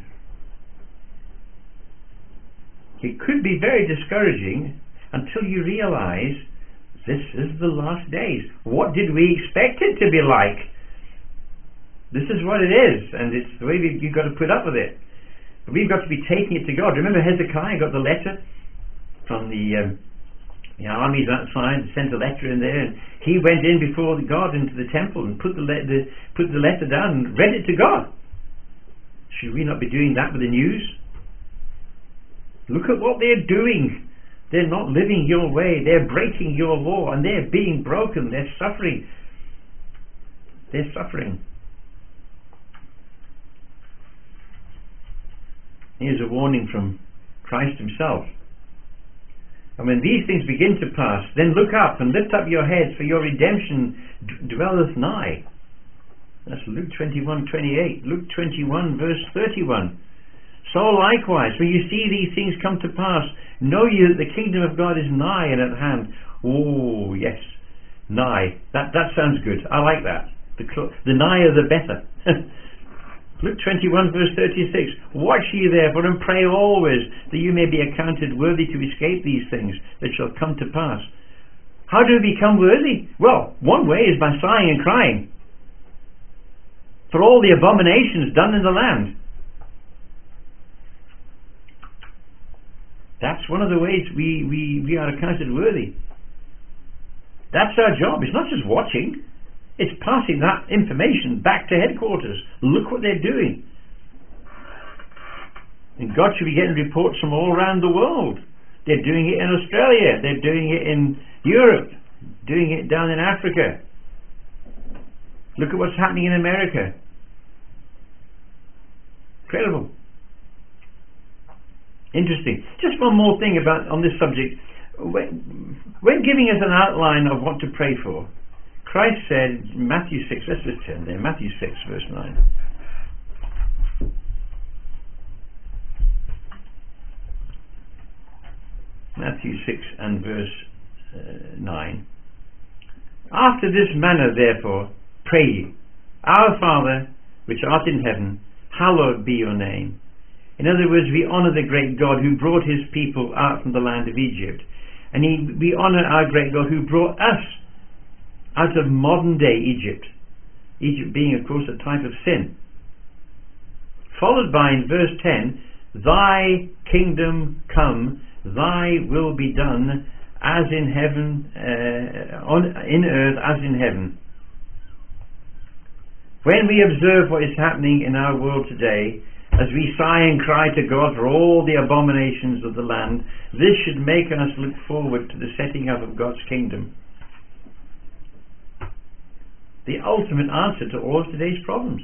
Speaker 1: it could be very discouraging until you realize this is the last days. What did we expect it to be like? This is what it is, and it's the way we, you've got to put up with it. But we've got to be taking it to God. Remember Hezekiah got the letter from the um, the armies outside, sent a letter in there, and he went in before God into the temple and put the, le- the put the letter down and read it to God. Should we not be doing that with the news? Look at what they're doing. They're not living your way. They're breaking your law, and they're being broken. They're suffering. They're suffering. Here's a warning from Christ himself. "And when these things begin to pass, then look up and lift up your heads, for your redemption d- dwelleth nigh." That's Luke twenty-one twenty-eight. Luke twenty-one verse thirty-one. "So likewise, when you see these things come to pass, know ye that the kingdom of God is nigh and at hand." Oh yes, nigh. That that sounds good. I like that. The cl- the nigher the better. Luke twenty-one verse thirty-six. "Watch ye therefore and pray always, that you may be accounted worthy to escape these things that shall come to pass." How do we become worthy? Well, one way is by sighing and crying for all the abominations done in the land. That's one of the ways we, we, we are accounted worthy. That's our job. It's not just watching. It's passing that information back to headquarters. Look what they're doing. And God should be getting reports from all around the world. They're doing it in Australia. They're doing it in Europe. Doing it down in Africa. Look at what's happening in America. Incredible. Interesting. Just one more thing about on this subject. When, when giving us an outline of what to pray for, Christ said, Matthew six, let's just turn there, Matthew six verse nine. Matthew six and verse uh, nine. "After this manner therefore pray ye, Our Father, which art in heaven, hallowed be your name. In other words, we honor the great God who brought his people out from the land of Egypt. And he, we honor our great God who brought us out of modern day Egypt. Egypt being, of course, a type of sin. Followed by, in verse ten, thy kingdom come, thy will be done, as in heaven, uh, on, in earth as in heaven. When we observe what is happening in our world today, as we sigh and cry to God for all the abominations of the land, this should make us look forward to the setting up of God's kingdom. The ultimate answer to all of today's problems.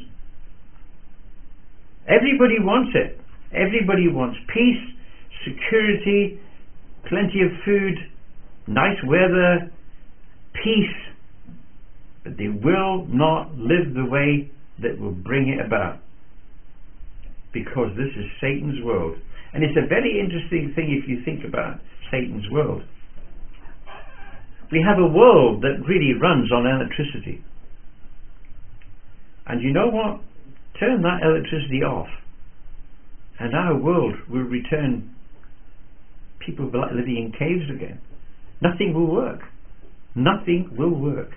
Speaker 1: Everybody wants it. Everybody wants peace, security, plenty of food, nice weather, peace. But they will not live the way that will bring it about. Because this is Satan's world. And it's a very interesting thing if you think about Satan's world. We have a world that really runs on electricity. And you know what? Turn that electricity off, and our world will return. People will be like living in caves again. Nothing will work. Nothing will work.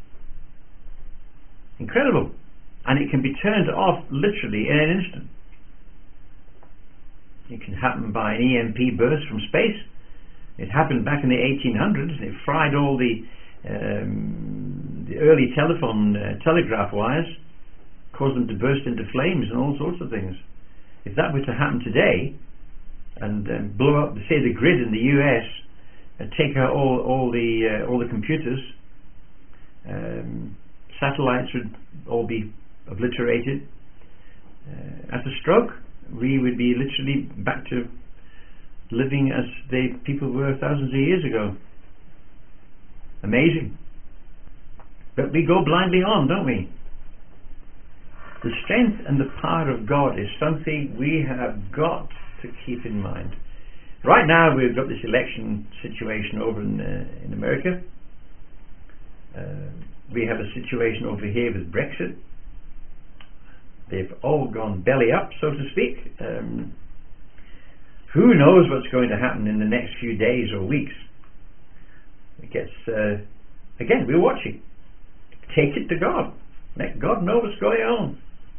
Speaker 1: Incredible. And it can be turned off literally in an instant. It can happen by an E M P burst from space. It happened back in the eighteen hundreds, and it fried all the, um, the early telephone uh, telegraph wires, caused them to burst into flames and all sorts of things. If that were to happen today and um, blow up, say, the grid in the U S and take out all all the uh, all the computers, um, satellites would all be obliterated. Uh, at a stroke, we would be literally back to living as the people were thousands of years ago. Amazing. But we go blindly on, don't we? The strength and the power of God is something we have got to keep in mind. Right now we've got this election situation over in, uh, in America. Uh, we have a situation over here with Brexit. They've all gone belly up, so to speak. Um, who knows what's going to happen in the next few days or weeks? It gets, uh, again, we're watching. Take it to God. Let God know what's going on.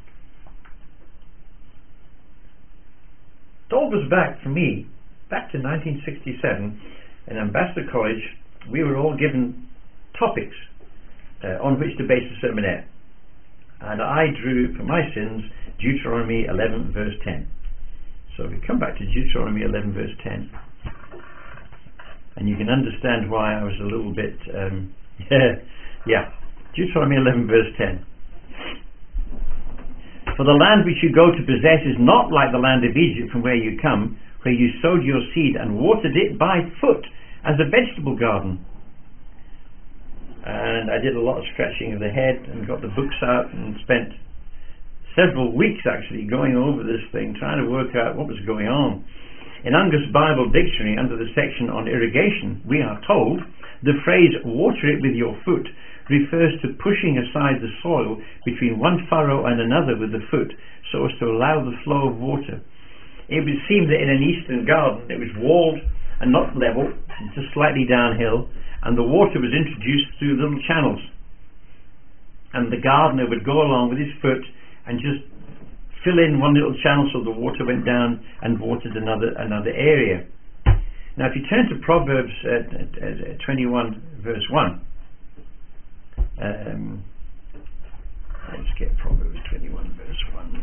Speaker 1: It all goes back for me, back to nineteen sixty-seven. In Ambassador College, we were all given topics uh, on which to base a sermonette. And I drew for my sins Deuteronomy eleven verse ten. So we come back to Deuteronomy eleven verse ten, and you can understand why I was a little bit um, yeah, yeah Deuteronomy eleven verse ten. For the land which you go to possess is not like the land of Egypt from where you come, where you sowed your seed and watered it by foot as a vegetable garden. And I did a lot of scratching of the head and got the books out and spent several weeks actually going over this thing, trying to work out what was going on. In Unger's Bible Dictionary, under the section on irrigation, we are told the phrase water it with your foot refers to pushing aside the soil between one furrow and another with the foot so as to allow the flow of water. It would seem that in an eastern garden it was walled and not level, just slightly downhill, and the water was introduced through little channels, and the gardener would go along with his foot and just fill in one little channel so the water went down and watered another another area. Now if you turn to Proverbs uh, uh, twenty-one verse one, um, let's get Proverbs twenty-one verse one.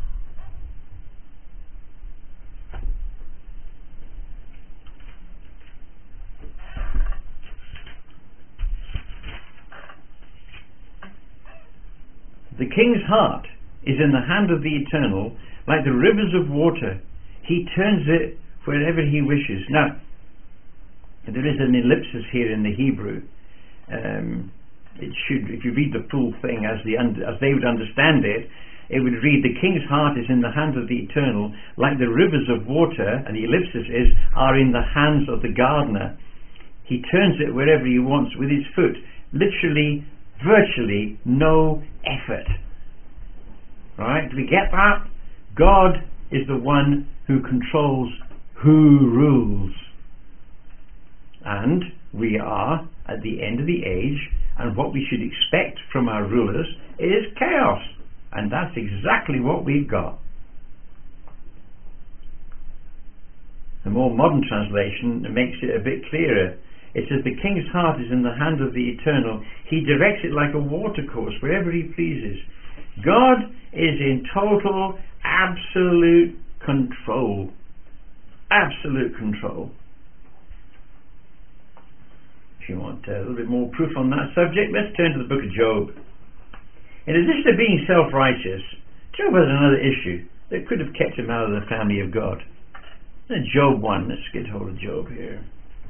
Speaker 1: The king's heart is in the hand of the Eternal, like the rivers of water. He turns it wherever he wishes. Now, there is an ellipsis here in the Hebrew. Um, it should, if you read the full thing as the as they would understand it, it would read, the king's heart is in the hand of the Eternal, like the rivers of water, and the ellipsis is, are in the hands of the gardener. He turns it wherever he wants with his foot. Literally, virtually no effort. Right? Do we get that? God is the one who controls who rules. And we are at the end of the age, and what we should expect from our rulers is chaos. And that's exactly what we've got. The more modern translation makes it a bit clearer. It says, the king's heart is in the hand of the Eternal. He directs it like a watercourse wherever he pleases. God is in total, absolute control. Absolute control. If you want a little bit more proof on that subject, let's turn to the book of Job. In addition to being self-righteous, Job has another issue that could have kept him out of the family of God. Job one, let's get hold of Job here.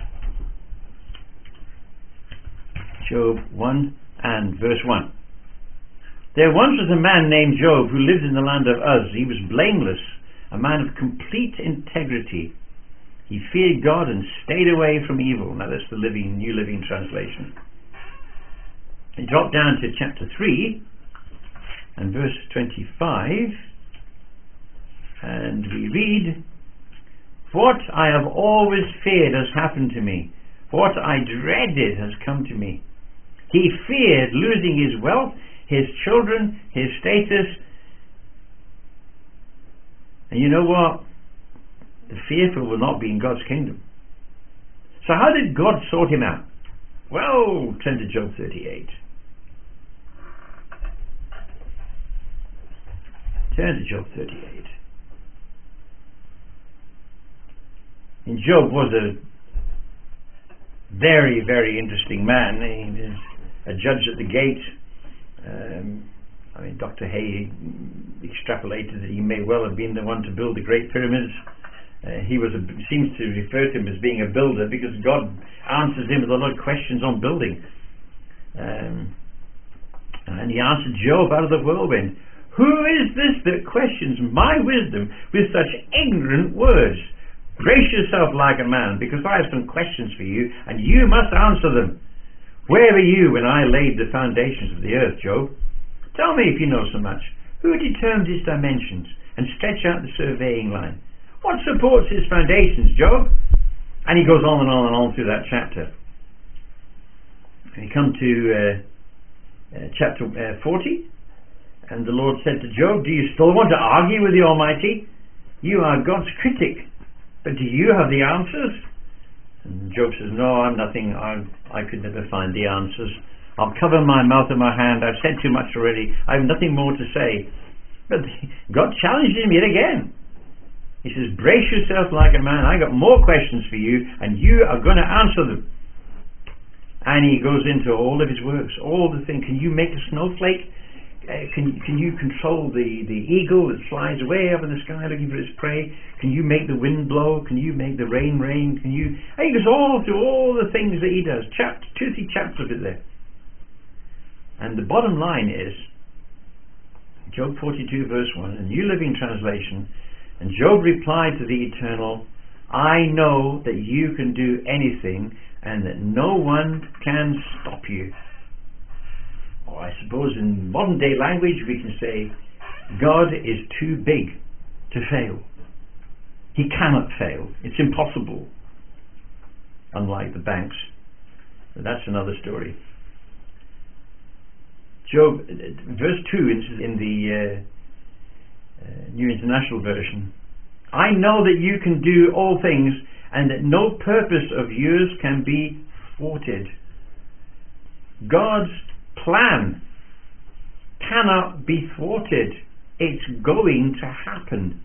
Speaker 1: Job one and verse one. There once was a man named Job who lived in the land of Uz. He was blameless, a man of complete integrity. He feared God and stayed away from evil. Now that's the living, New Living Translation. We drop down to chapter three and verse twenty-five, and we read, what I have always feared has happened to me. What I dreaded has come to me. He feared losing his wealth, his children, his status. And you know what? The fearful will not be in God's kingdom. So how did God sort him out? Well, turn to Job thirty-eight. Turn to Job thirty-eight. And Job was a very, very interesting man. He was a judge at the gate. Um, I mean, Doctor Hay extrapolated that he may well have been the one to build the Great Pyramids. Uh, he was a, seems to refer to him as being a builder because God answers him with a lot of questions on building. Um, and he answered Job out of the whirlwind. Who is this that questions my wisdom with such ignorant words? Brace yourself like a man, because I have some questions for you, and you must answer them. Where were you when I laid the foundations of the earth, Job? Tell me if you know so much. Who determined its dimensions and stretched out the surveying line? What supports its foundations, Job? And he goes on and on and on through that chapter. And you come to uh, uh, chapter uh, forty, and the Lord said to Job, do you still want to argue with the Almighty? You are God's critic. But do you have the answers? And Job says, no, I'm nothing. I, I could never find the answers. I'll cover my mouth with my hand. I've said too much already. I have nothing more to say. But God challenged him yet again. He says, brace yourself like a man. I got more questions for you, and you are going to answer them. And he goes into all of his works, all the things. Can you make a snowflake? Uh, can, can you control the, the eagle that flies way up in the sky looking for its prey? Can you make the wind blow? Can you make the rain rain? Can you... And he goes all through all the things that he does. Chapter, two, three chapters of it there. And the bottom line is, Job forty-two verse one, a New Living Translation, and Job replied to the Eternal, I know that you can do anything and that no one can stop you. Or I suppose in modern day language we can say God is too big to fail. He cannot fail. It's impossible. Unlike the banks. But that's another story. Job, verse two in the uh, uh, New International Version. I know that you can do all things and that no purpose of yours can be thwarted. God's plan cannot be thwarted. It's going to happen.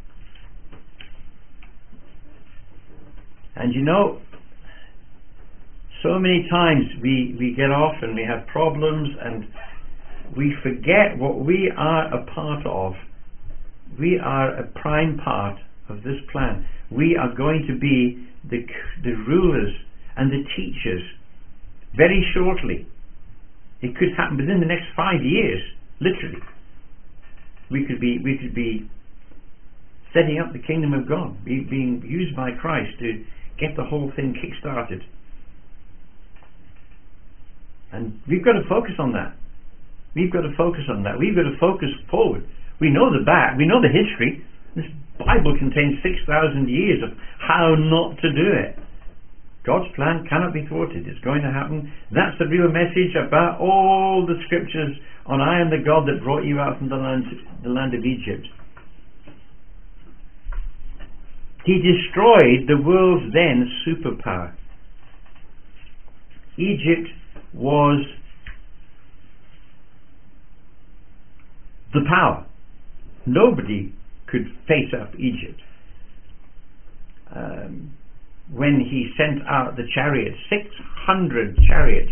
Speaker 1: And you know, so many times we, we get off and we have problems and we forget what we are a part of. We are a prime part of this plan. We are going to be the, the rulers and the teachers very shortly. It could happen within the next five years, literally. We could be we could be setting up the kingdom of God, be, being used by Christ to get the whole thing kick-started. And we've got to focus on that. We've got to focus on that. We've got to focus forward. We know the back. We know the history. Let's Bible contains six thousand years of how not to do it. God's plan cannot be thwarted. It's going to happen. That's the real message about all the scriptures on I am the God that brought you out from the land, the land of Egypt. He destroyed the world's then superpower. Egypt was the power. Nobody could face up Egypt. Um, when he sent out the chariots, six hundred chariots,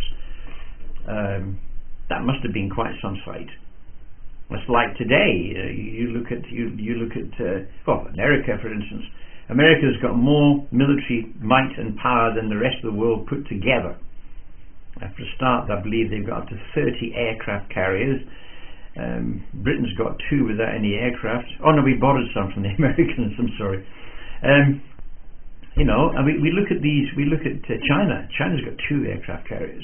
Speaker 1: um, that must have been quite some sight. It's like today. Uh, you look at you you look at uh, well, America, for instance. America's got more military might and power than the rest of the world put together. After a start, I believe they've got up to thirty aircraft carriers. Um, Britain's got two without any aircraft. Oh no, we borrowed some from the Americans. I'm sorry. Um, you know, and we, we look at these. We look at uh, China. China's got two aircraft carriers.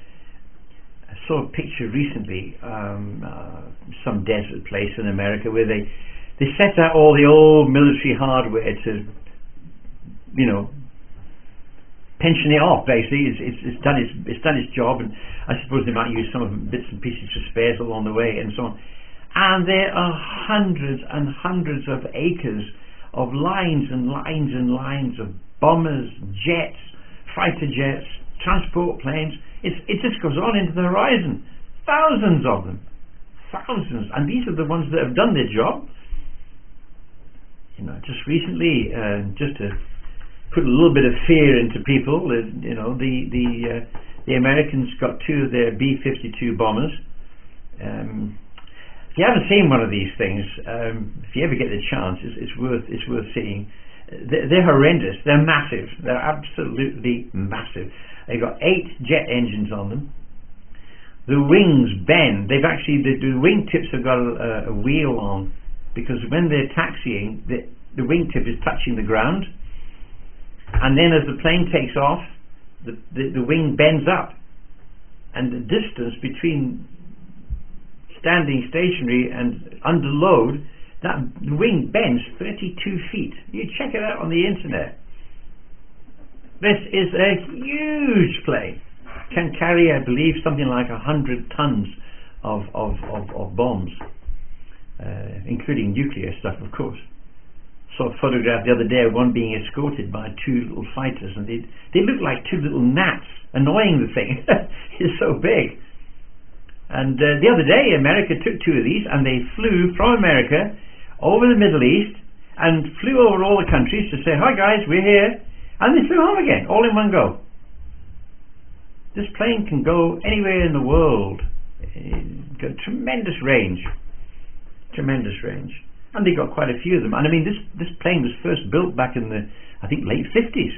Speaker 1: I saw a picture recently, um, uh, some desert place in America where they they set out all the old military hardware to, you know, pension it off. Basically, it's, it's, it's done its it's done its job, and I suppose they might use some of the bits and pieces for spares along the way, and so on. And there are hundreds and hundreds of acres of lines and lines and lines of bombers, jets, fighter jets, transport planes. It's, it just goes on into the horizon. Thousands of them. Thousands. And these are the ones that have done their job. You know, just recently, uh, just to put a little bit of fear into people, uh, you know, the the uh, the Americans got two of their B fifty-two bombers. Um, if you haven't seen one of these things, um, if you ever get the chance, it's, it's worth it's worth seeing. They're, they're horrendous. They're massive. They're absolutely massive. They've got eight jet engines on them. The wings bend. They've actually the, the wingtips have got a, a wheel on, because when they're taxiing, the, the wingtip is touching the ground, and then as the plane takes off, the, the, the wing bends up, and the distance between standing stationary and under load, that wing bends thirty-two feet. You check it out on the internet. This is a huge plane. Can carry, I believe, something like a hundred tons of, of, of, of bombs, uh, including nuclear stuff, of course. Saw a photograph the other day of one being escorted by two little fighters, and they they look like two little gnats, annoying the thing. It's so big. And uh, the other day, America took two of these, and they flew from America over the Middle East and flew over all the countries to say, "Hi guys, we're here," and they flew home again, all in one go. This plane can go anywhere in the world. It's got tremendous range, tremendous range, and they got quite a few of them. And I mean, this this plane was first built back in the, I think, late fifties,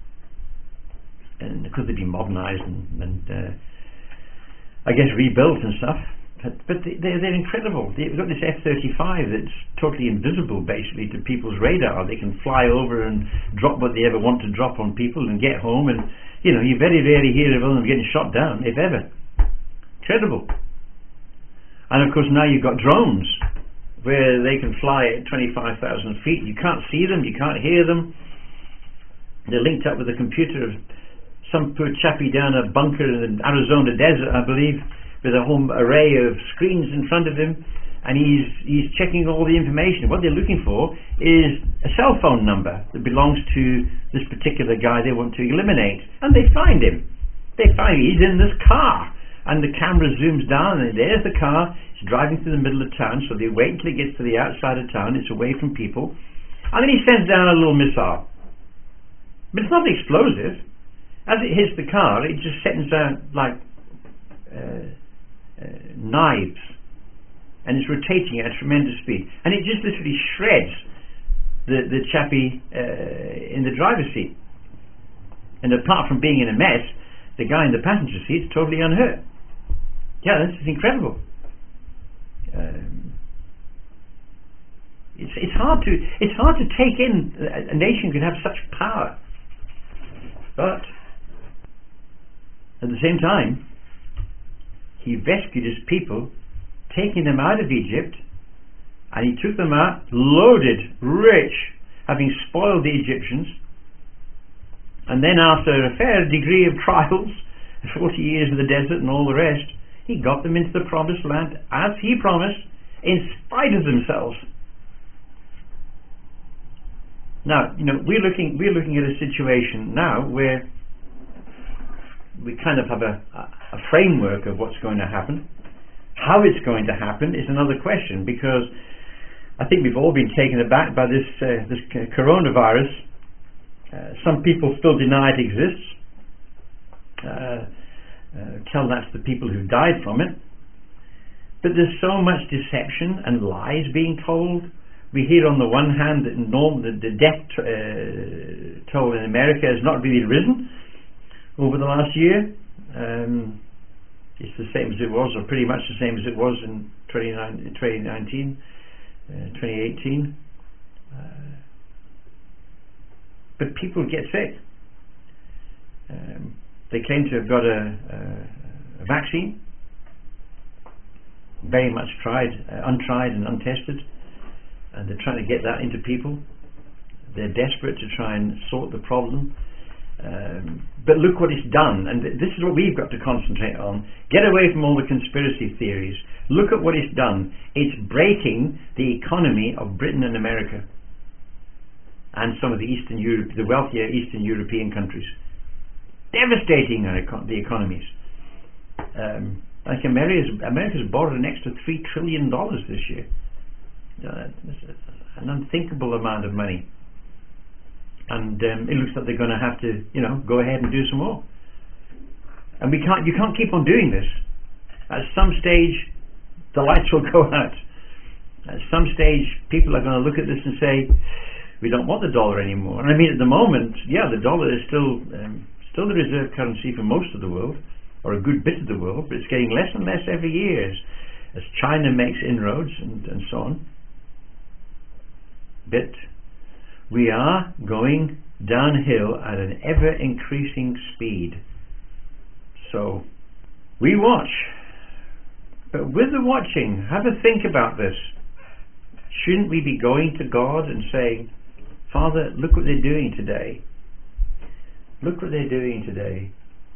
Speaker 1: and because they've been modernised and, and uh, I guess rebuilt and stuff. But, but they, they're, they're incredible. They've got this F thirty-five that's totally invisible, basically, to people's radar. They can fly over and drop what they ever want to drop on people and get home, and you know, you very rarely hear of them getting shot down, if ever. Incredible. And of course now you've got drones where they can fly at twenty-five thousand feet. You can't see them, you can't hear them. They're linked up with a computer of some poor chappie down a bunker in the Arizona desert, I believe, with a whole array of screens in front of him, and he's he's checking all the information. What they're looking for is a cell phone number that belongs to this particular guy they want to eliminate, and they find him. They find him. He's in this car, and the camera zooms down, and there's the car. It's driving through the middle of town, so they wait until it gets to the outside of town. It's away from people, and then he sends down a little missile. But it's not explosive. As it hits the car, it just sends out like uh, uh, knives, and it's rotating at a tremendous speed, and it just literally shreds the the chappie uh, in the driver's seat. And apart from being in a mess, the guy in the passenger seat is totally unhurt. Yeah, this is incredible. Um, it's it's hard to it's hard to take in. A nation can have such power, but at the same time, he rescued his people, taking them out of Egypt and he took them out, loaded, rich, having spoiled the Egyptians. And then after a fair degree of trials, forty years in the desert and all the rest, he got them into the promised land as he promised, in spite of themselves. Now, you know, we're looking we're looking at a situation now where we kind of have a, a framework of what's going to happen. How it's going to happen is another question, because I think we've all been taken aback by this uh, this coronavirus. Uh, some people still deny it exists. Uh, uh, tell that's the people who died from it. But there's so much deception and lies being told. We hear on the one hand that norm, the, the death uh, toll in America has not really risen over the last year. Um, it's the same as it was, or pretty much the same as it was in twenty nineteen, uh, twenty eighteen. Uh, but people get sick. Um, they claim to have got a, a, a vaccine, very much tried, uh, untried and untested, and they're trying to get that into people. They're desperate to try and sort the problem. Um, but look what it's done, and th- this is what we've got to concentrate on. Get away from all the conspiracy theories. Look at what it's done. It's breaking the economy of Britain and America and some of the Eastern Europe, the wealthier Eastern European countries. Devastating our econ- the economies. Um, like America's, America's borrowed an extra three trillion dollars this year. Uh, an unthinkable amount of money. And um, it looks like they're going to have to, you know, go ahead and do some more. And we can't, you can't keep on doing this. At some stage, the lights will go out. At some stage, people are going to look at this and say, we don't want the dollar anymore. And I mean, at the moment, yeah, the dollar is still um, still the reserve currency for most of the world, or a good bit of the world, but it's getting less and less every year as, as China makes inroads and, and so on. But we are going downhill at an ever-increasing speed. So we watch. But with the watching, have a think about this. Shouldn't we be going to God and saying, Father, look what they're doing today. Look what they're doing today.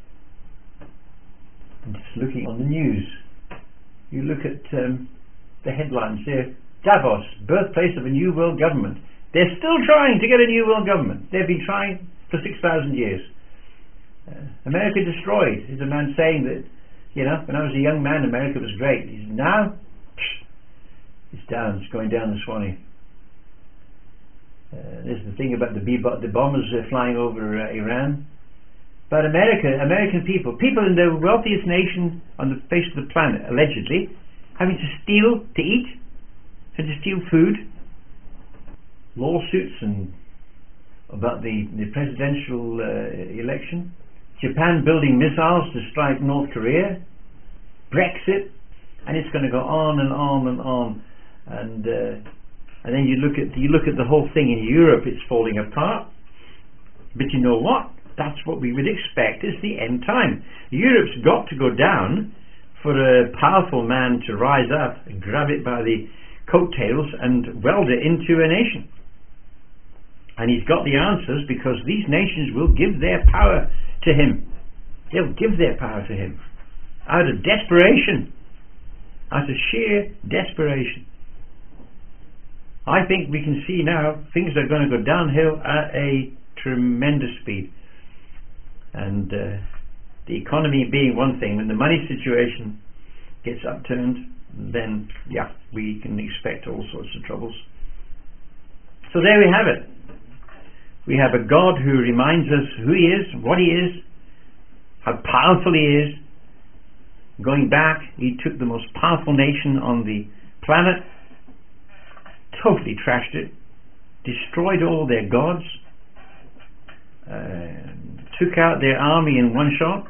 Speaker 1: And just looking on the news. You look at um, the headlines here. Davos, birthplace of a new world government. They're still trying to get a new world government. They've been trying for six thousand years. Uh, America destroyed. There's a man saying that, you know, when I was a young man, America was great. He's now, it's down. It's going down the Swanee. Uh, there's the thing about the, B- the bombers uh, flying over uh, Iran. But America, American people, people in the wealthiest nation on the face of the planet, allegedly, having to steal to eat, had to steal food. Lawsuits and about the, the presidential uh, election. Japan building missiles to strike North Korea. Brexit, and it's going to go on and on and on. And uh, and then you look at you look at the whole thing in Europe. It's falling apart. But you know what? That's what we would expect is the end time. Europe's got to go down for a powerful man to rise up and grab it by the coattails and weld it into a nation. And he's got the answers, because these nations will give their power to him. They'll give their power to him out of desperation, out of sheer desperation. I think we can see now things are going to go downhill at a tremendous speed. And uh, the economy being one thing, when the money situation gets upturned, then yeah, we can expect all sorts of troubles. So there we have it. We have a God who reminds us who He is, what He is, how powerful He is. Going back, He took the most powerful nation on the planet, totally trashed it, destroyed all their gods, uh, took out their army in one shot,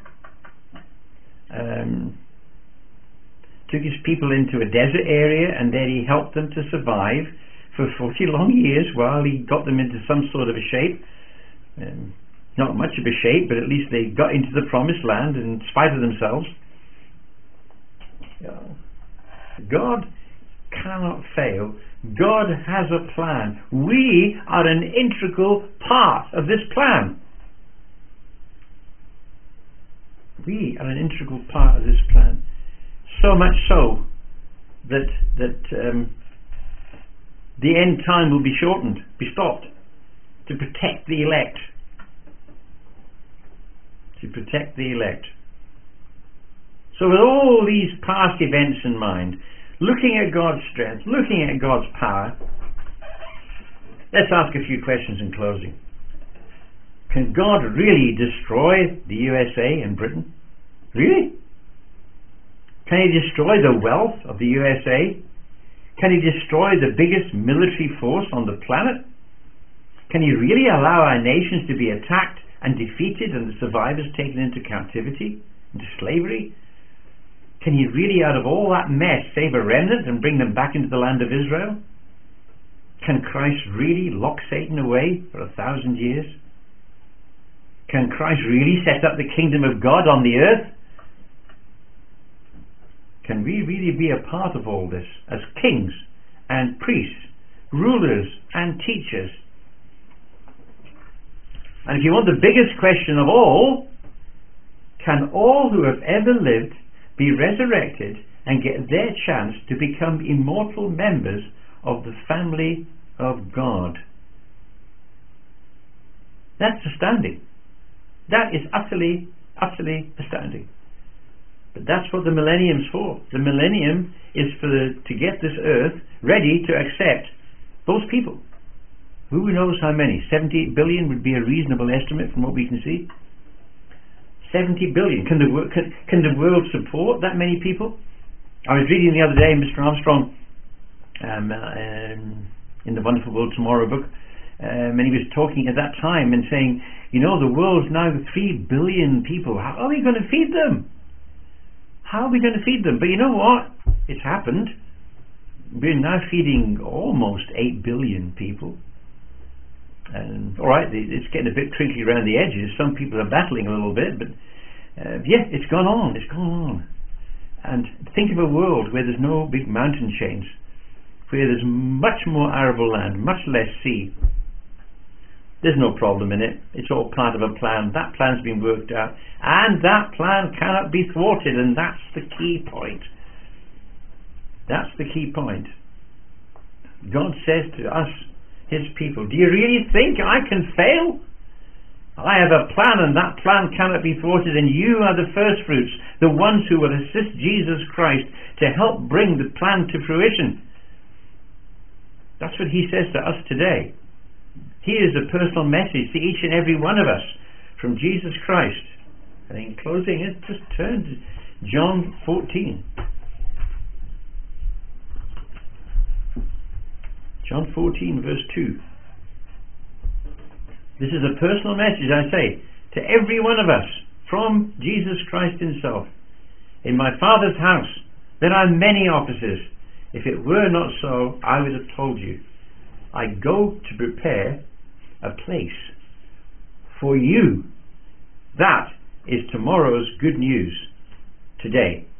Speaker 1: um, took His people into a desert area, and then He helped them to survive for forty long years while He got them into some sort of a shape. Um, not much of a shape, but at least they got into the promised land in spite of themselves. God cannot fail. God has a plan. We are an integral part of this plan. We are an integral part of this plan. So much so that that um, the end time will be shortened, be stopped, to protect the elect. To protect the elect. So with all these past events in mind, looking at God's strength, looking at God's power, let's ask a few questions in closing. Can God really destroy the U S A and Britain? Really? Can he destroy the wealth of the U S A? Can he destroy the biggest military force on the planet? Can he really allow our nations to be attacked and defeated and the survivors taken into captivity, into slavery? Can he really, out of all that mess, save a remnant and bring them back into the land of Israel? Can Christ really lock Satan away for a thousand years? Can Christ really set up the kingdom of God on the earth? Can we really be a part of all this as kings and priests, rulers and teachers? And if you want the biggest question of all, can all who have ever lived be resurrected and get their chance to become immortal members of the family of God? That's astounding. That is utterly, utterly astounding. But that's what the millennium's for. The millennium is for the, to get this earth ready to accept those people. Who knows how many? seventy billion would be a reasonable estimate from what we can see. seventy billion. Can the, can, can the world support that many people? I was reading the other day Mister Armstrong um, um, in the Wonderful World Tomorrow book, um, and he was talking at that time and saying, you know, the world's now three billion people. How are we going to feed them? How are we going to feed them? But you know what? It's happened. We're now feeding almost eight billion people. And alright, it's getting a bit tricky around the edges. Some people are battling a little bit, but uh, yeah, it's gone on, it's gone on. And think of a world where there's no big mountain chains, where there's much more arable land, much less sea. There's no problem in it. It's all part of a plan. That plan's been worked out, and that plan cannot be thwarted, and that's the key point. That's the key point. God says to us, his people, do you really think I can fail? I have a plan, and that plan cannot be thwarted, and you are the first fruits, the ones who will assist Jesus Christ to help bring the plan to fruition. That's what he says to us today. Here's a personal message to each and every one of us from Jesus Christ. And in closing, let's just turn to John fourteen. John fourteen verse two. This is a personal message, I say, to every one of us from Jesus Christ himself. In my Father's house there are many offices. If it were not so, I would have told you. I go to prepare a place for you. That is tomorrow's good news today.